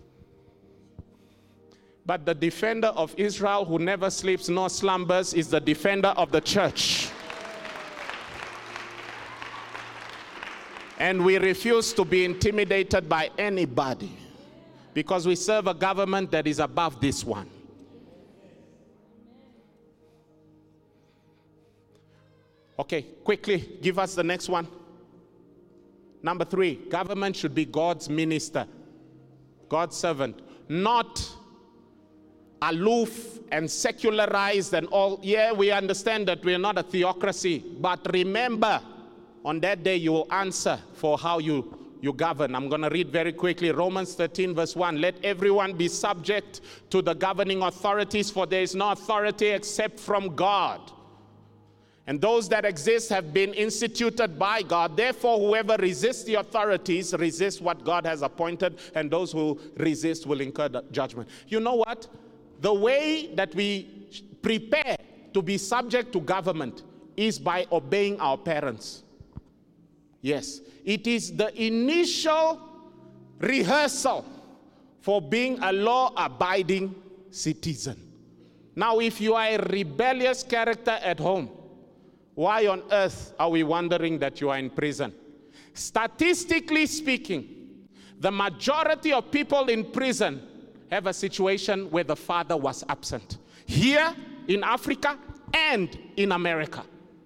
But the defender of Israel, who never sleeps nor slumbers, is the defender of the church. And we refuse to be intimidated by anybody, because we serve a government that is above this one. Okay, quickly, give us the next one. Number 3, government should be God's minister, God's servant, not aloof and secularized and all. Yeah, we understand that we are not a theocracy, but remember, on that day you will answer for how you govern. I'm going to read very quickly Romans 13 verse 1. Let everyone be subject to the governing authorities, for there is no authority except from God. And those that exist have been instituted by God. Therefore, whoever resists the authorities resists what God has appointed, and those who resist will incur judgment. You know what? The way that we prepare to be subject to government is by obeying our parents. Yes, it is the initial rehearsal for being a law-abiding citizen. Now, if you are a rebellious character at home, why on earth are we wondering that you are in prison? Statistically speaking, the majority of people in prison have a situation where the father was absent. Here in Africa and in America.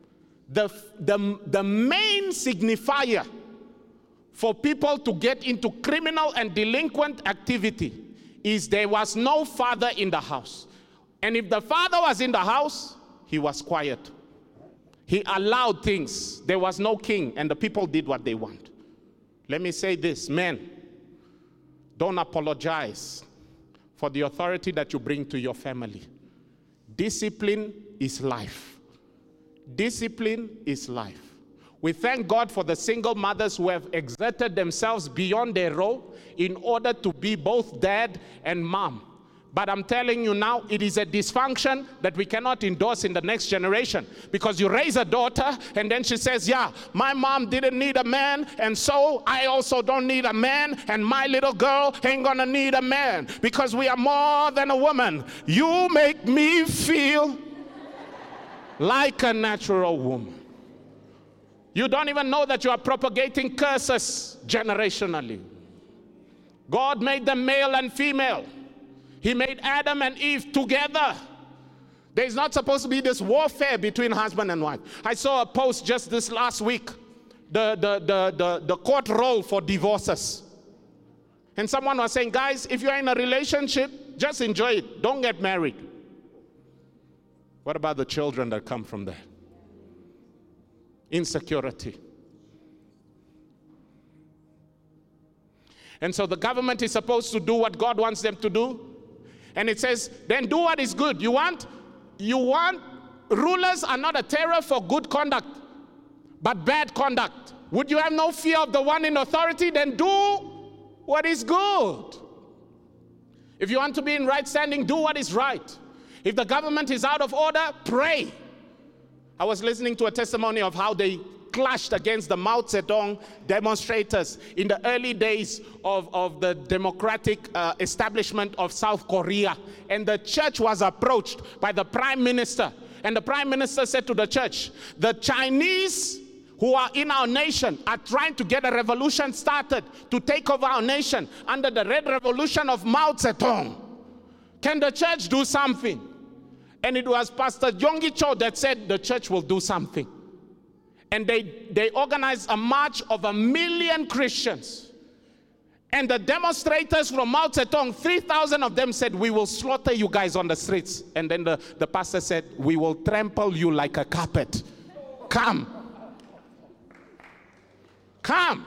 The main signifier for people to get into criminal and delinquent activity is there was no father in the house. And if the father was in the house, he was quiet. He allowed things. There was no king, and the people did what they want. Let me say this, men, don't apologize for the authority that you bring to your family. Discipline is life. Discipline is life. We thank God for the single mothers who have exerted themselves beyond their role in order to be both dad and mom. But I'm telling you now, it is a dysfunction that we cannot endorse in the next generation. Because you raise a daughter and then she says, yeah, my mom didn't need a man, and so I also don't need a man, and my little girl ain't gonna need a man because we are more than a woman. You make me feel like a natural woman. You don't even know that you are propagating curses generationally. God made them male and female. He made Adam and Eve together. There's not supposed to be this warfare between husband and wife. I saw a post just this last week, the court roll for divorces. And someone was saying, guys, if you're in a relationship, just enjoy it. Don't get married. What about the children that come from that? Insecurity. And so the government is supposed to do what God wants them to do. And it says, then do what is good. You want rulers are not a terror for good conduct, but bad conduct. Would you have no fear of the one in authority? Then do what is good. If you want to be in right standing, do what is right. If the government is out of order, pray. I was listening to a testimony of how they clashed against the Mao Zedong demonstrators in the early days of the democratic establishment of South Korea. And the church was approached by the prime minister. And the prime minister said to the church, the Chinese who are in our nation are trying to get a revolution started to take over our nation under the Red Revolution of Mao Zedong. Can the church do something? And it was Pastor Yonggi Cho that said the church will do something. And they organized a march of 1 million Christians. And the demonstrators from Mao Zedong, 3,000 of them said, we will slaughter you guys on the streets. And then the pastor said, we will trample you like a carpet. Come. Come.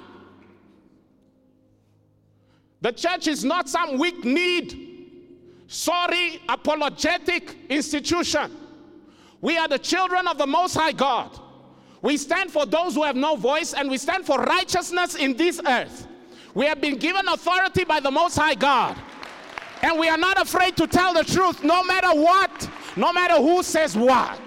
The church is not some weak-kneed, sorry, apologetic institution. We are the children of the Most High God. We stand for those who have no voice, and we stand for righteousness in this earth. We have been given authority by the Most High God. And we are not afraid to tell the truth, no matter what, no matter who says what.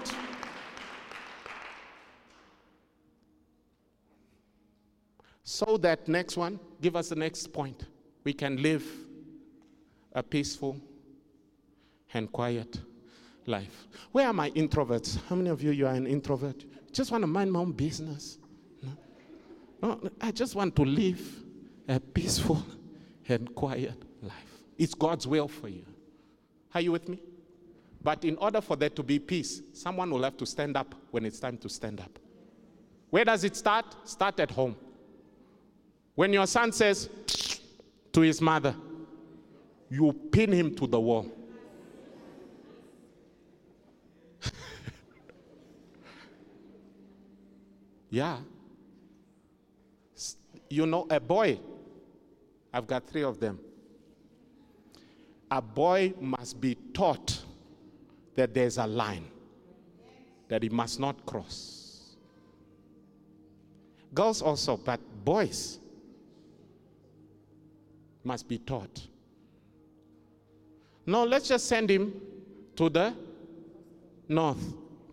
So that next one, give us the next point. We can live a peaceful and quiet life. Where are my introverts? How many of you are an introvert? Just want to mind my own business. No, I just want to live a peaceful and quiet life. It's God's will for you. Are you with me? But in order for there to be peace, someone will have to stand up when it's time to stand up. Where does it start? Start at home. When your son says to his mother, you pin him to the wall. Yeah. You know, a boy, I've got 3 of them. A boy must be taught that there's a line that he must not cross. Girls also, but boys must be taught. No, let's just send him to the north.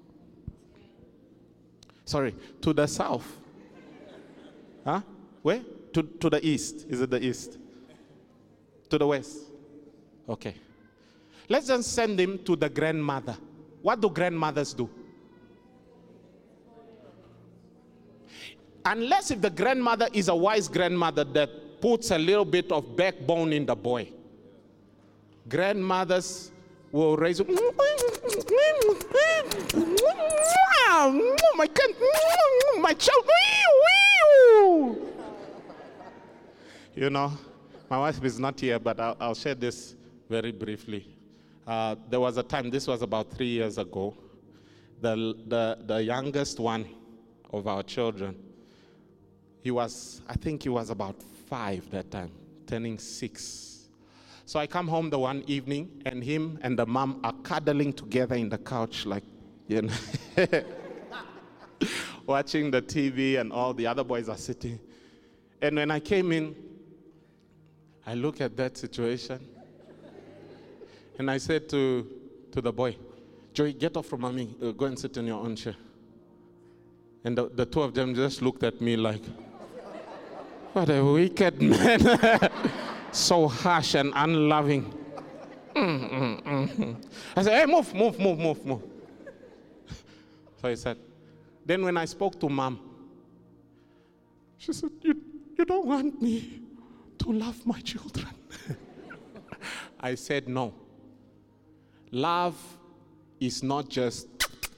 Sorry, to the south. Huh? Where? To the east. Is it the east? To the west. Okay. Let's just send him to the grandmother. What do grandmothers do? Unless if the grandmother is a wise grandmother that puts a little bit of backbone in the boy. Grandmothers will raise up. My God, my child. You know, my wife is not here, but I'll share this very briefly. There was a time, this was about 3 years ago, the youngest one of our children, I think he was about 5 that time, turning 6. So I come home the one evening, and him and the mom are cuddling together in the couch, like, you know, watching the TV, and all the other boys are sitting. And when I came in, I look at that situation, and I said to the boy, Joey, get off from mommy, go and sit in your own chair. And the 2 of them just looked at me like, what a wicked man. So harsh and unloving. I said, hey, move. So he said, then when I spoke to mom, she said, you don't want me to love my children. I said, no. Love is not just,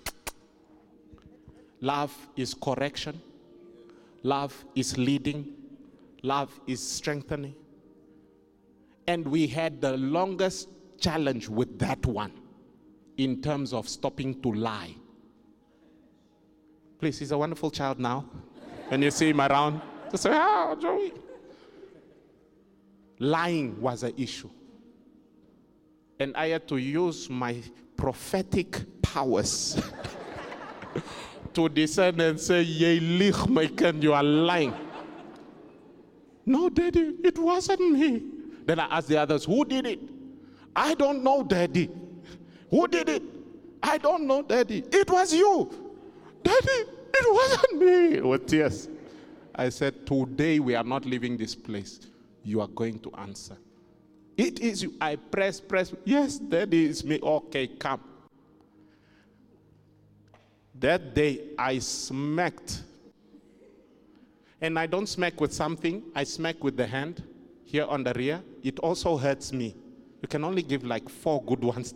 love is correction. Love is leading. Love is strengthening. And we had the longest challenge with that one in terms of stopping to lie. Please, he's a wonderful child now. When you see him around, just say, oh, Joey. Lying was an issue. And I had to use my prophetic powers to discern and say, ye lich, my kind, you are lying. No, Daddy, it wasn't me. Then I asked the others, who did it? I don't know, Daddy. Who did it? I don't know, Daddy. It was you. Daddy, it wasn't me. With tears. I said, today we are not leaving this place. You are going to answer. It is you. I press. Yes, Daddy, it's me. Okay, come. That day, I smacked. And I don't smack with something. I smack with the hand here on the rear. It also hurts me. You can only give like 4 good ones.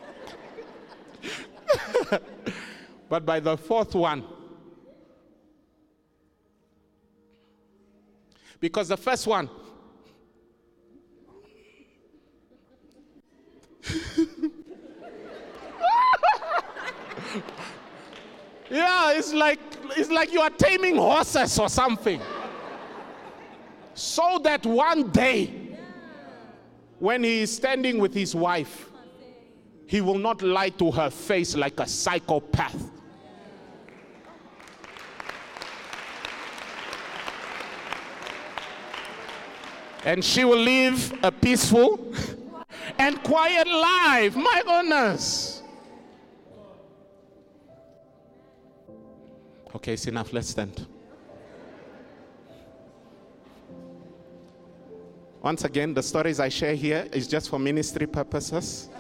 But by the 4th one, because the first one, yeah, it's like you are taming horses or something. So that one day, when he is standing with his wife, he will not lie to her face like a psychopath. And she will live a peaceful and quiet life. My goodness. Okay, it's enough. Let's stand. Once again, the stories I share here is just for ministry purposes.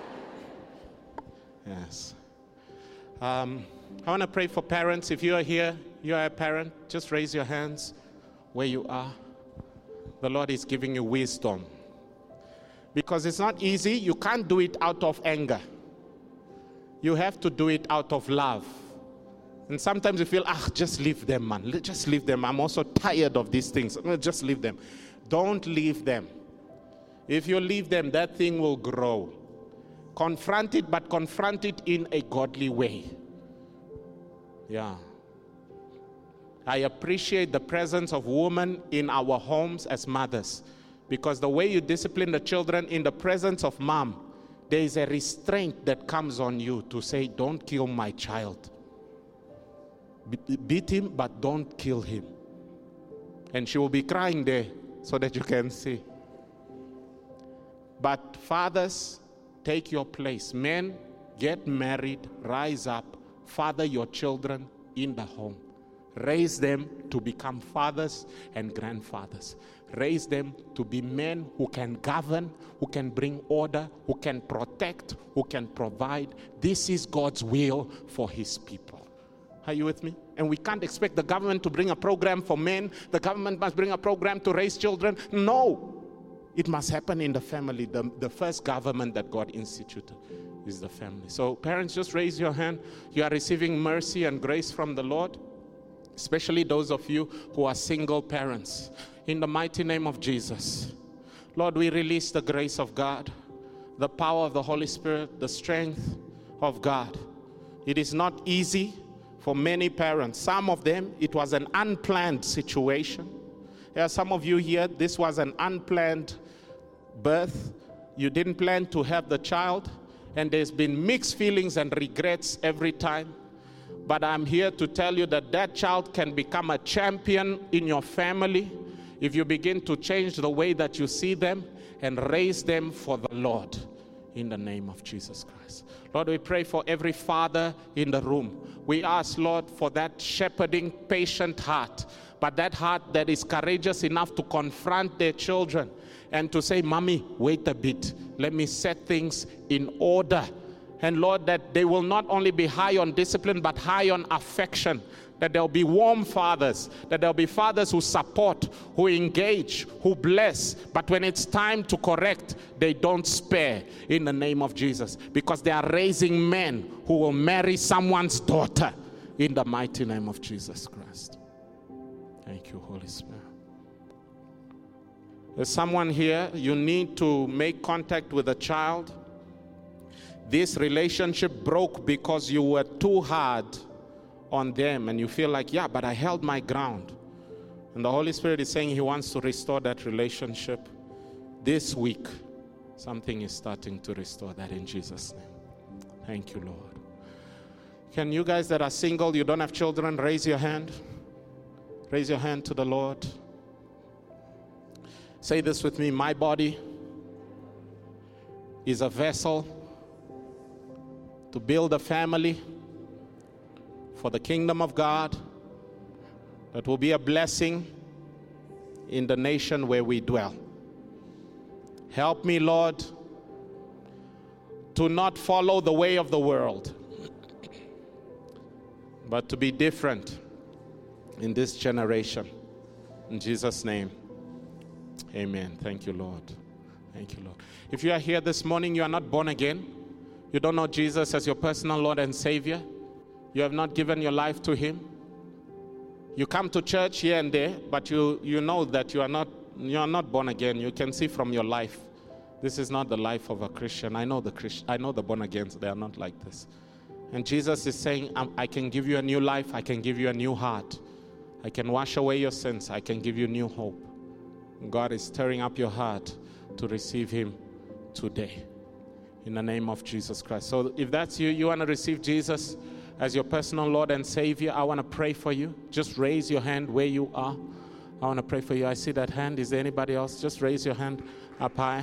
Yes. I want to pray for parents. If you are here, you are a parent, just raise your hands where you are. The Lord is giving you wisdom. Because it's not easy. You can't do it out of anger. You have to do it out of love. And sometimes you feel, just leave them, man. Just leave them. I'm also tired of these things. Just leave them. Don't leave them. If you leave them, that thing will grow. Confront it, but confront it in a godly way. Yeah. I appreciate the presence of women in our homes as mothers, because the way you discipline the children in the presence of mom, there is a restraint that comes on you to say, don't kill my child. Beat him, but don't kill him. And she will be crying there so that you can see. But fathers, take your place. Men, get married, rise up, father your children in the home. Raise them to become fathers and grandfathers. Raise them to be men who can govern, who can bring order, who can protect, who can provide. This is God's will for his people. Are you with me? And we can't expect the government to bring a program for men. The government must bring a program to raise children. No. It must happen in the family. The first government that God instituted is the family. So parents, just raise your hand. You are receiving mercy and grace from the Lord. Especially those of you who are single parents. In the mighty name of Jesus. Lord, we release the grace of God, the power of the Holy Spirit, the strength of God. It is not easy for many parents. Some of them, it was an unplanned situation. There are some of you here, this was an unplanned birth. You didn't plan to have the child, and there's been mixed feelings and regrets every time. But I'm here to tell you that that child can become a champion in your family if you begin to change the way that you see them and raise them for the Lord in the name of Jesus Christ. Lord, we pray for every father in the room. We ask, Lord, for that shepherding, patient heart, but that heart that is courageous enough to confront their children and to say, Mommy, wait a bit. Let me set things in order. And Lord, that they will not only be high on discipline, but high on affection. That there will be warm fathers. That there will be fathers who support, who engage, who bless. But when it's time to correct, they don't spare in the name of Jesus. Because they are raising men who will marry someone's daughter in the mighty name of Jesus Christ. Thank you, Holy Spirit. There's someone here, you need to make contact with a child. This relationship broke because you were too hard on them and you feel like, yeah, but I held my ground. And the Holy Spirit is saying he wants to restore that relationship. This week, something is starting to restore that in Jesus' name. Thank you, Lord. Can you guys that are single, you don't have children, raise your hand. Raise your hand to the Lord. Say this with me. My body is a vessel to build a family for the kingdom of God that will be a blessing in the nation where we dwell. Help me, Lord, to not follow the way of the world, but to be different in this generation. In Jesus' name, amen. Thank you, Lord. Thank you, Lord. If you are here this morning, you are not born again. You don't know Jesus as your personal Lord and Savior. You have not given your life to Him. You come to church here and there, but you know that you are not born again. You can see from your life, this is not the life of a Christian. I know the born agains, they are not like this. And Jesus is saying, I can give you a new life. I can give you a new heart. I can wash away your sins. I can give you new hope. God is stirring up your heart to receive Him today, in the name of Jesus Christ. So if that's you want to receive Jesus as your personal Lord and Savior, I want to pray for you. Just raise your hand where you are. I want to pray for you. I see that hand. Is there anybody else? Just raise your hand up high.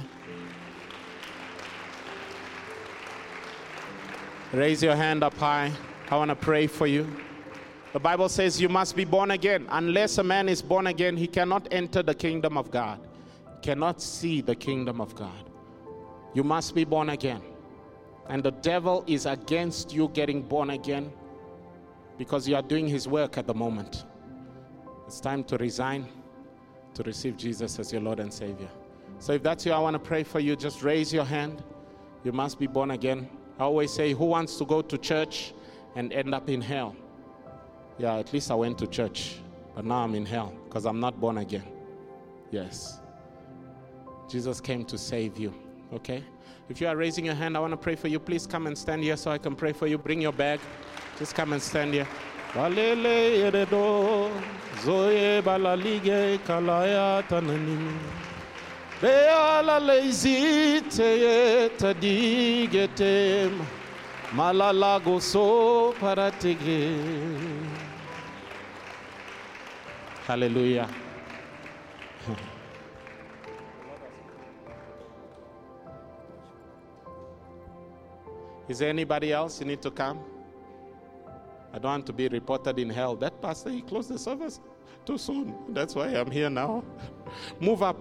Raise your hand up high. I want to pray for you. The Bible says you must be born again. Unless a man is born again, he cannot enter the kingdom of God. He cannot see the kingdom of God. You must be born again. And the devil is against you getting born again because you are doing his work at the moment. It's time to resign, to receive Jesus as your Lord and Savior. So if that's you, I want to pray for you. Just raise your hand. You must be born again. I always say, who wants to go to church and end up in hell? Yeah, at least I went to church, but now I'm in hell because I'm not born again. Yes. Jesus came to save you, okay? If you are raising your hand, I want to pray for you. Please come and stand here so I can pray for you. Bring your bag. Just come and stand here. Hallelujah. Is there anybody else? You need to come. I don't want to be reported in hell. That pastor, he closed the service too soon. That's why I'm here now. Move up.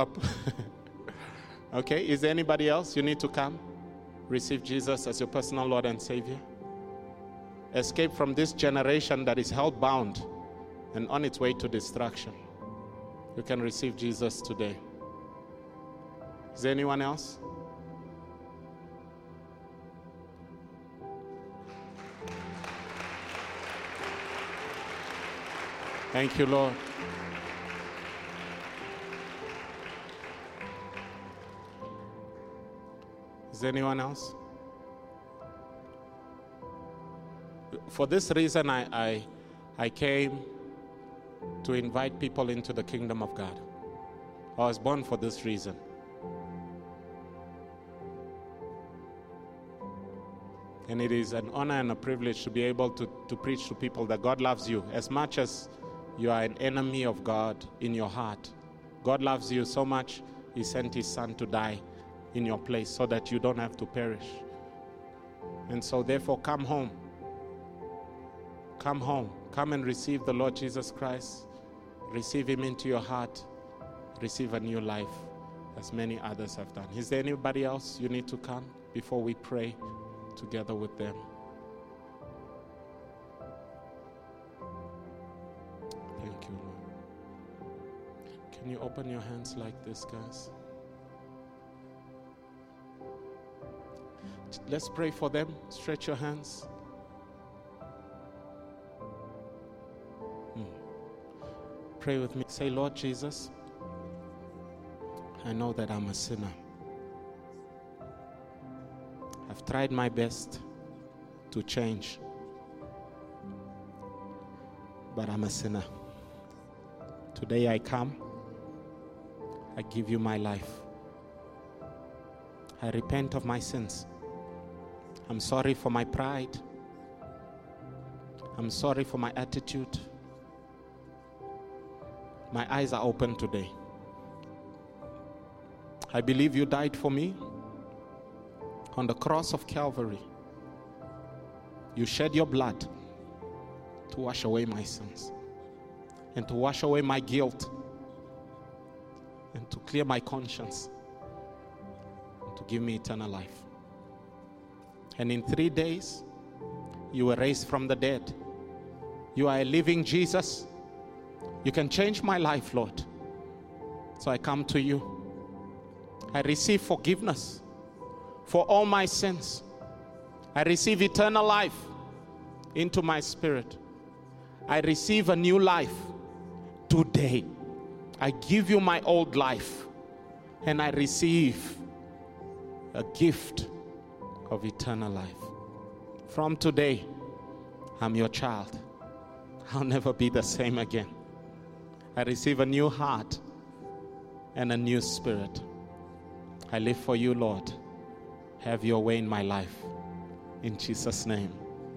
Okay, is there anybody else? You need to come. Receive Jesus as your personal Lord and Savior. Escape from this generation that is hell-bound and on its way to destruction. You can receive Jesus today. Is there anyone else? Thank you, Lord. Is there anyone else? For this reason, I came to invite people into the kingdom of God. I was born for this reason. And it is an honor and a privilege to be able to preach to people that God loves you as much as you are an enemy of God in your heart. God loves you so much, He sent His Son to die in your place so that you don't have to perish. And so therefore, come home. Come home. Come and receive the Lord Jesus Christ. Receive Him into your heart. Receive a new life, as many others have done. Is there anybody else you need to come before we pray together with them? Thank you, Lord. Can you open your hands like this, guys? Let's pray for them. Stretch your hands. Pray with me. Say, Lord Jesus, I know that I'm a sinner. I've tried my best to change, but I'm a sinner. Today I come. I give you my life. I repent of my sins. I'm sorry for my pride. I'm sorry for my attitude. My eyes are open today. I believe you died for me on the cross of Calvary. You shed your blood to wash away my sins and to wash away my guilt and to clear my conscience and to give me eternal life. And in 3 days, you were raised from the dead. You are a living Jesus. You can change my life, Lord. So I come to you. I receive forgiveness for all my sins. I receive eternal life into my spirit. I receive a new life today. I give you my old life and I receive a gift of eternal life. From today, I'm your child. I'll never be the same again. I receive a new heart and a new spirit. I live for you, Lord. Have your way in my life. In Jesus' name.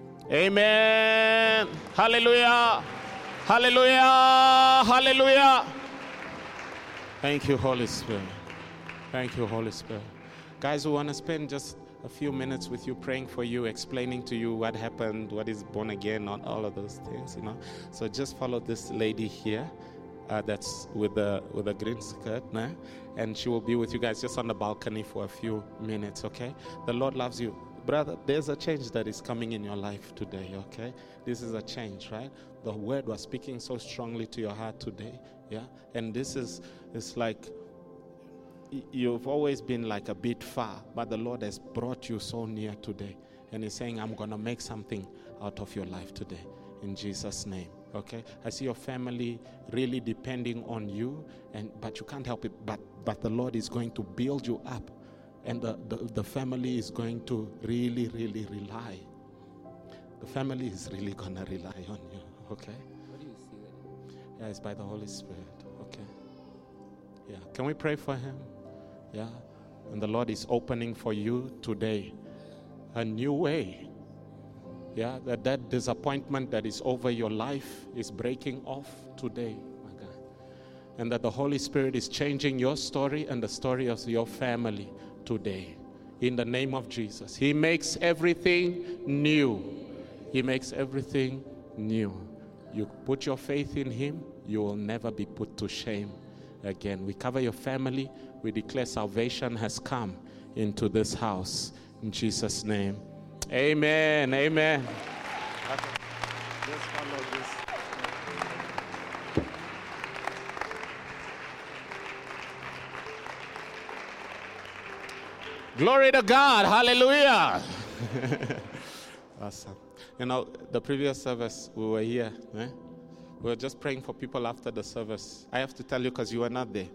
Amen. Hallelujah. Hallelujah. Hallelujah. Thank you, Holy Spirit. Thank you, Holy Spirit. Guys, we want to spend just a few minutes with you, praying for you, explaining to you what happened, what is born again, not all of those things, So just follow this lady here. That's with the green skirt, and she will be with you guys just on the balcony for a few minutes, okay? The Lord loves you. Brother, there's a change that is coming in your life today, okay? This is a change, right? The word was speaking so strongly to your heart today, yeah? And this is, it's like, you've always been like a bit far, but the Lord has brought you so near today. And He's saying, I'm going to make something out of your life today, in Jesus' name. Okay, I see your family really depending on you, but you can't help it. But the Lord is going to build you up, and the family is going to really, really rely. The family is really gonna rely on you. Okay. What do you see that? Yeah, it's by the Holy Spirit. Okay. Yeah. Can we pray for him? Yeah. And the Lord is opening for you today a new way. Yeah, that disappointment that is over your life is breaking off today, my God. And that the Holy Spirit is changing your story and the story of your family today. In the name of Jesus. He makes everything new. He makes everything new. You put your faith in Him, you will never be put to shame again. We cover your family. We declare salvation has come into this house. In Jesus' name. Amen. Amen. Okay. Just follow this. Glory to God. Hallelujah. Awesome. You know, the previous service, we were here. We were just praying for people after the service. I have to tell you because you were not there.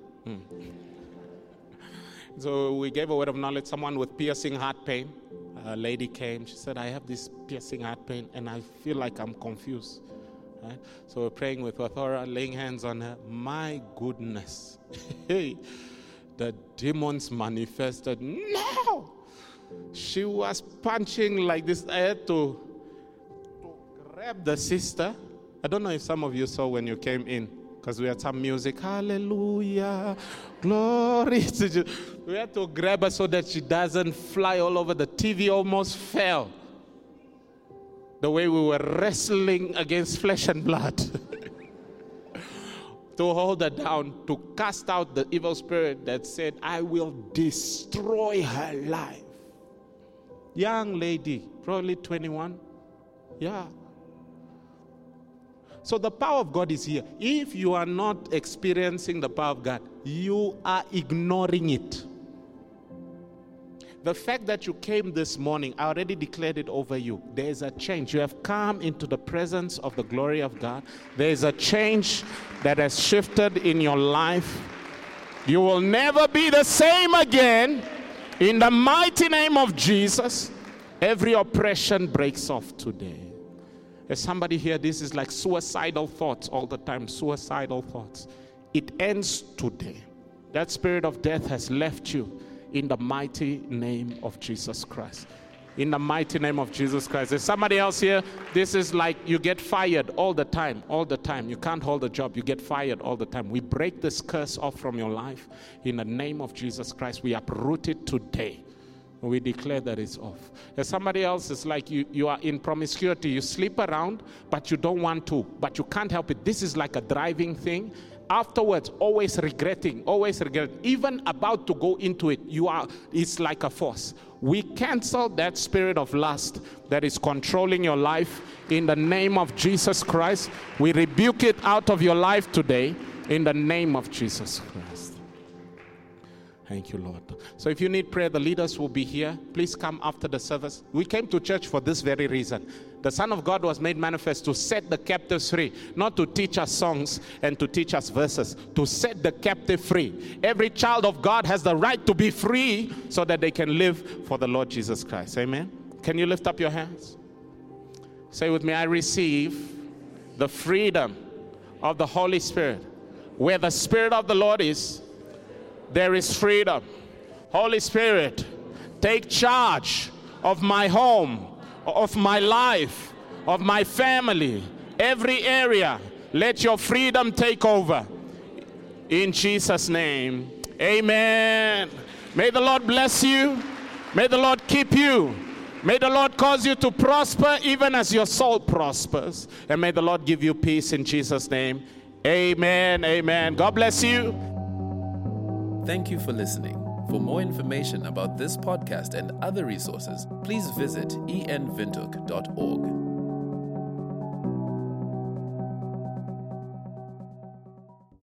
So we gave a word of knowledge. Someone with piercing heart pain. A lady came. She said, I have this piercing heart pain and I feel like I'm confused. Right? So we're praying with Athora, laying hands on her. My goodness. Hey, the demons manifested. No! She was punching like this. I had to grab the sister. I don't know if some of you saw when you came in, because we had some music. Hallelujah. Glory to Jesus. We had to grab her so that she doesn't fly all over. The TV almost fell. The way we were wrestling against flesh and blood. To hold her down, to cast out the evil spirit that said, I will destroy her life. Young lady, probably 21. Yeah. So the power of God is here. If you are not experiencing the power of God, you are ignoring it. The fact that you came this morning, I already declared it over you. There is a change. You have come into the presence of the glory of God. There is a change that has shifted in your life. You will never be the same again. In the mighty name of Jesus, every oppression breaks off today. There's somebody here, this is like suicidal thoughts all the time, suicidal thoughts. It ends today. That spirit of death has left you in the mighty name of Jesus Christ. In the mighty name of Jesus Christ. There's somebody else here, this is like you get fired all the time. You can't hold a job, you get fired all the time. We break this curse off from your life. In the name of Jesus Christ, we uproot it today. We declare that it's off. There's somebody else, it's like you are in promiscuity. You sleep around, but you don't want to, but you can't help it. This is like a driving thing. Afterwards, always regretting, even about to go into it, it's like a force. We cancel that spirit of lust that is controlling your life in the name of Jesus Christ. We rebuke it out of your life today in the name of Jesus Christ. Thank you, Lord. So if you need prayer, the leaders will be here. Please come after the service. We came to church for this very reason. The Son of God was made manifest to set the captives free, not to teach us songs and to teach us verses, to set the captive free. Every child of God has the right to be free so that they can live for the Lord Jesus Christ. Amen. Can you lift up your hands? Say with me, I receive the freedom of the Holy Spirit. Where the Spirit of the Lord is, there is freedom. Holy Spirit, take charge of my home, of my life, of my family, every area. Let your freedom take over. In Jesus' name, amen. May the Lord bless you. May the Lord keep you. May the Lord cause you to prosper even as your soul prospers. And may the Lord give you peace in Jesus' name. Amen, amen. God bless you. Thank you for listening. For more information about this podcast and other resources, please visit enwindhoek.org.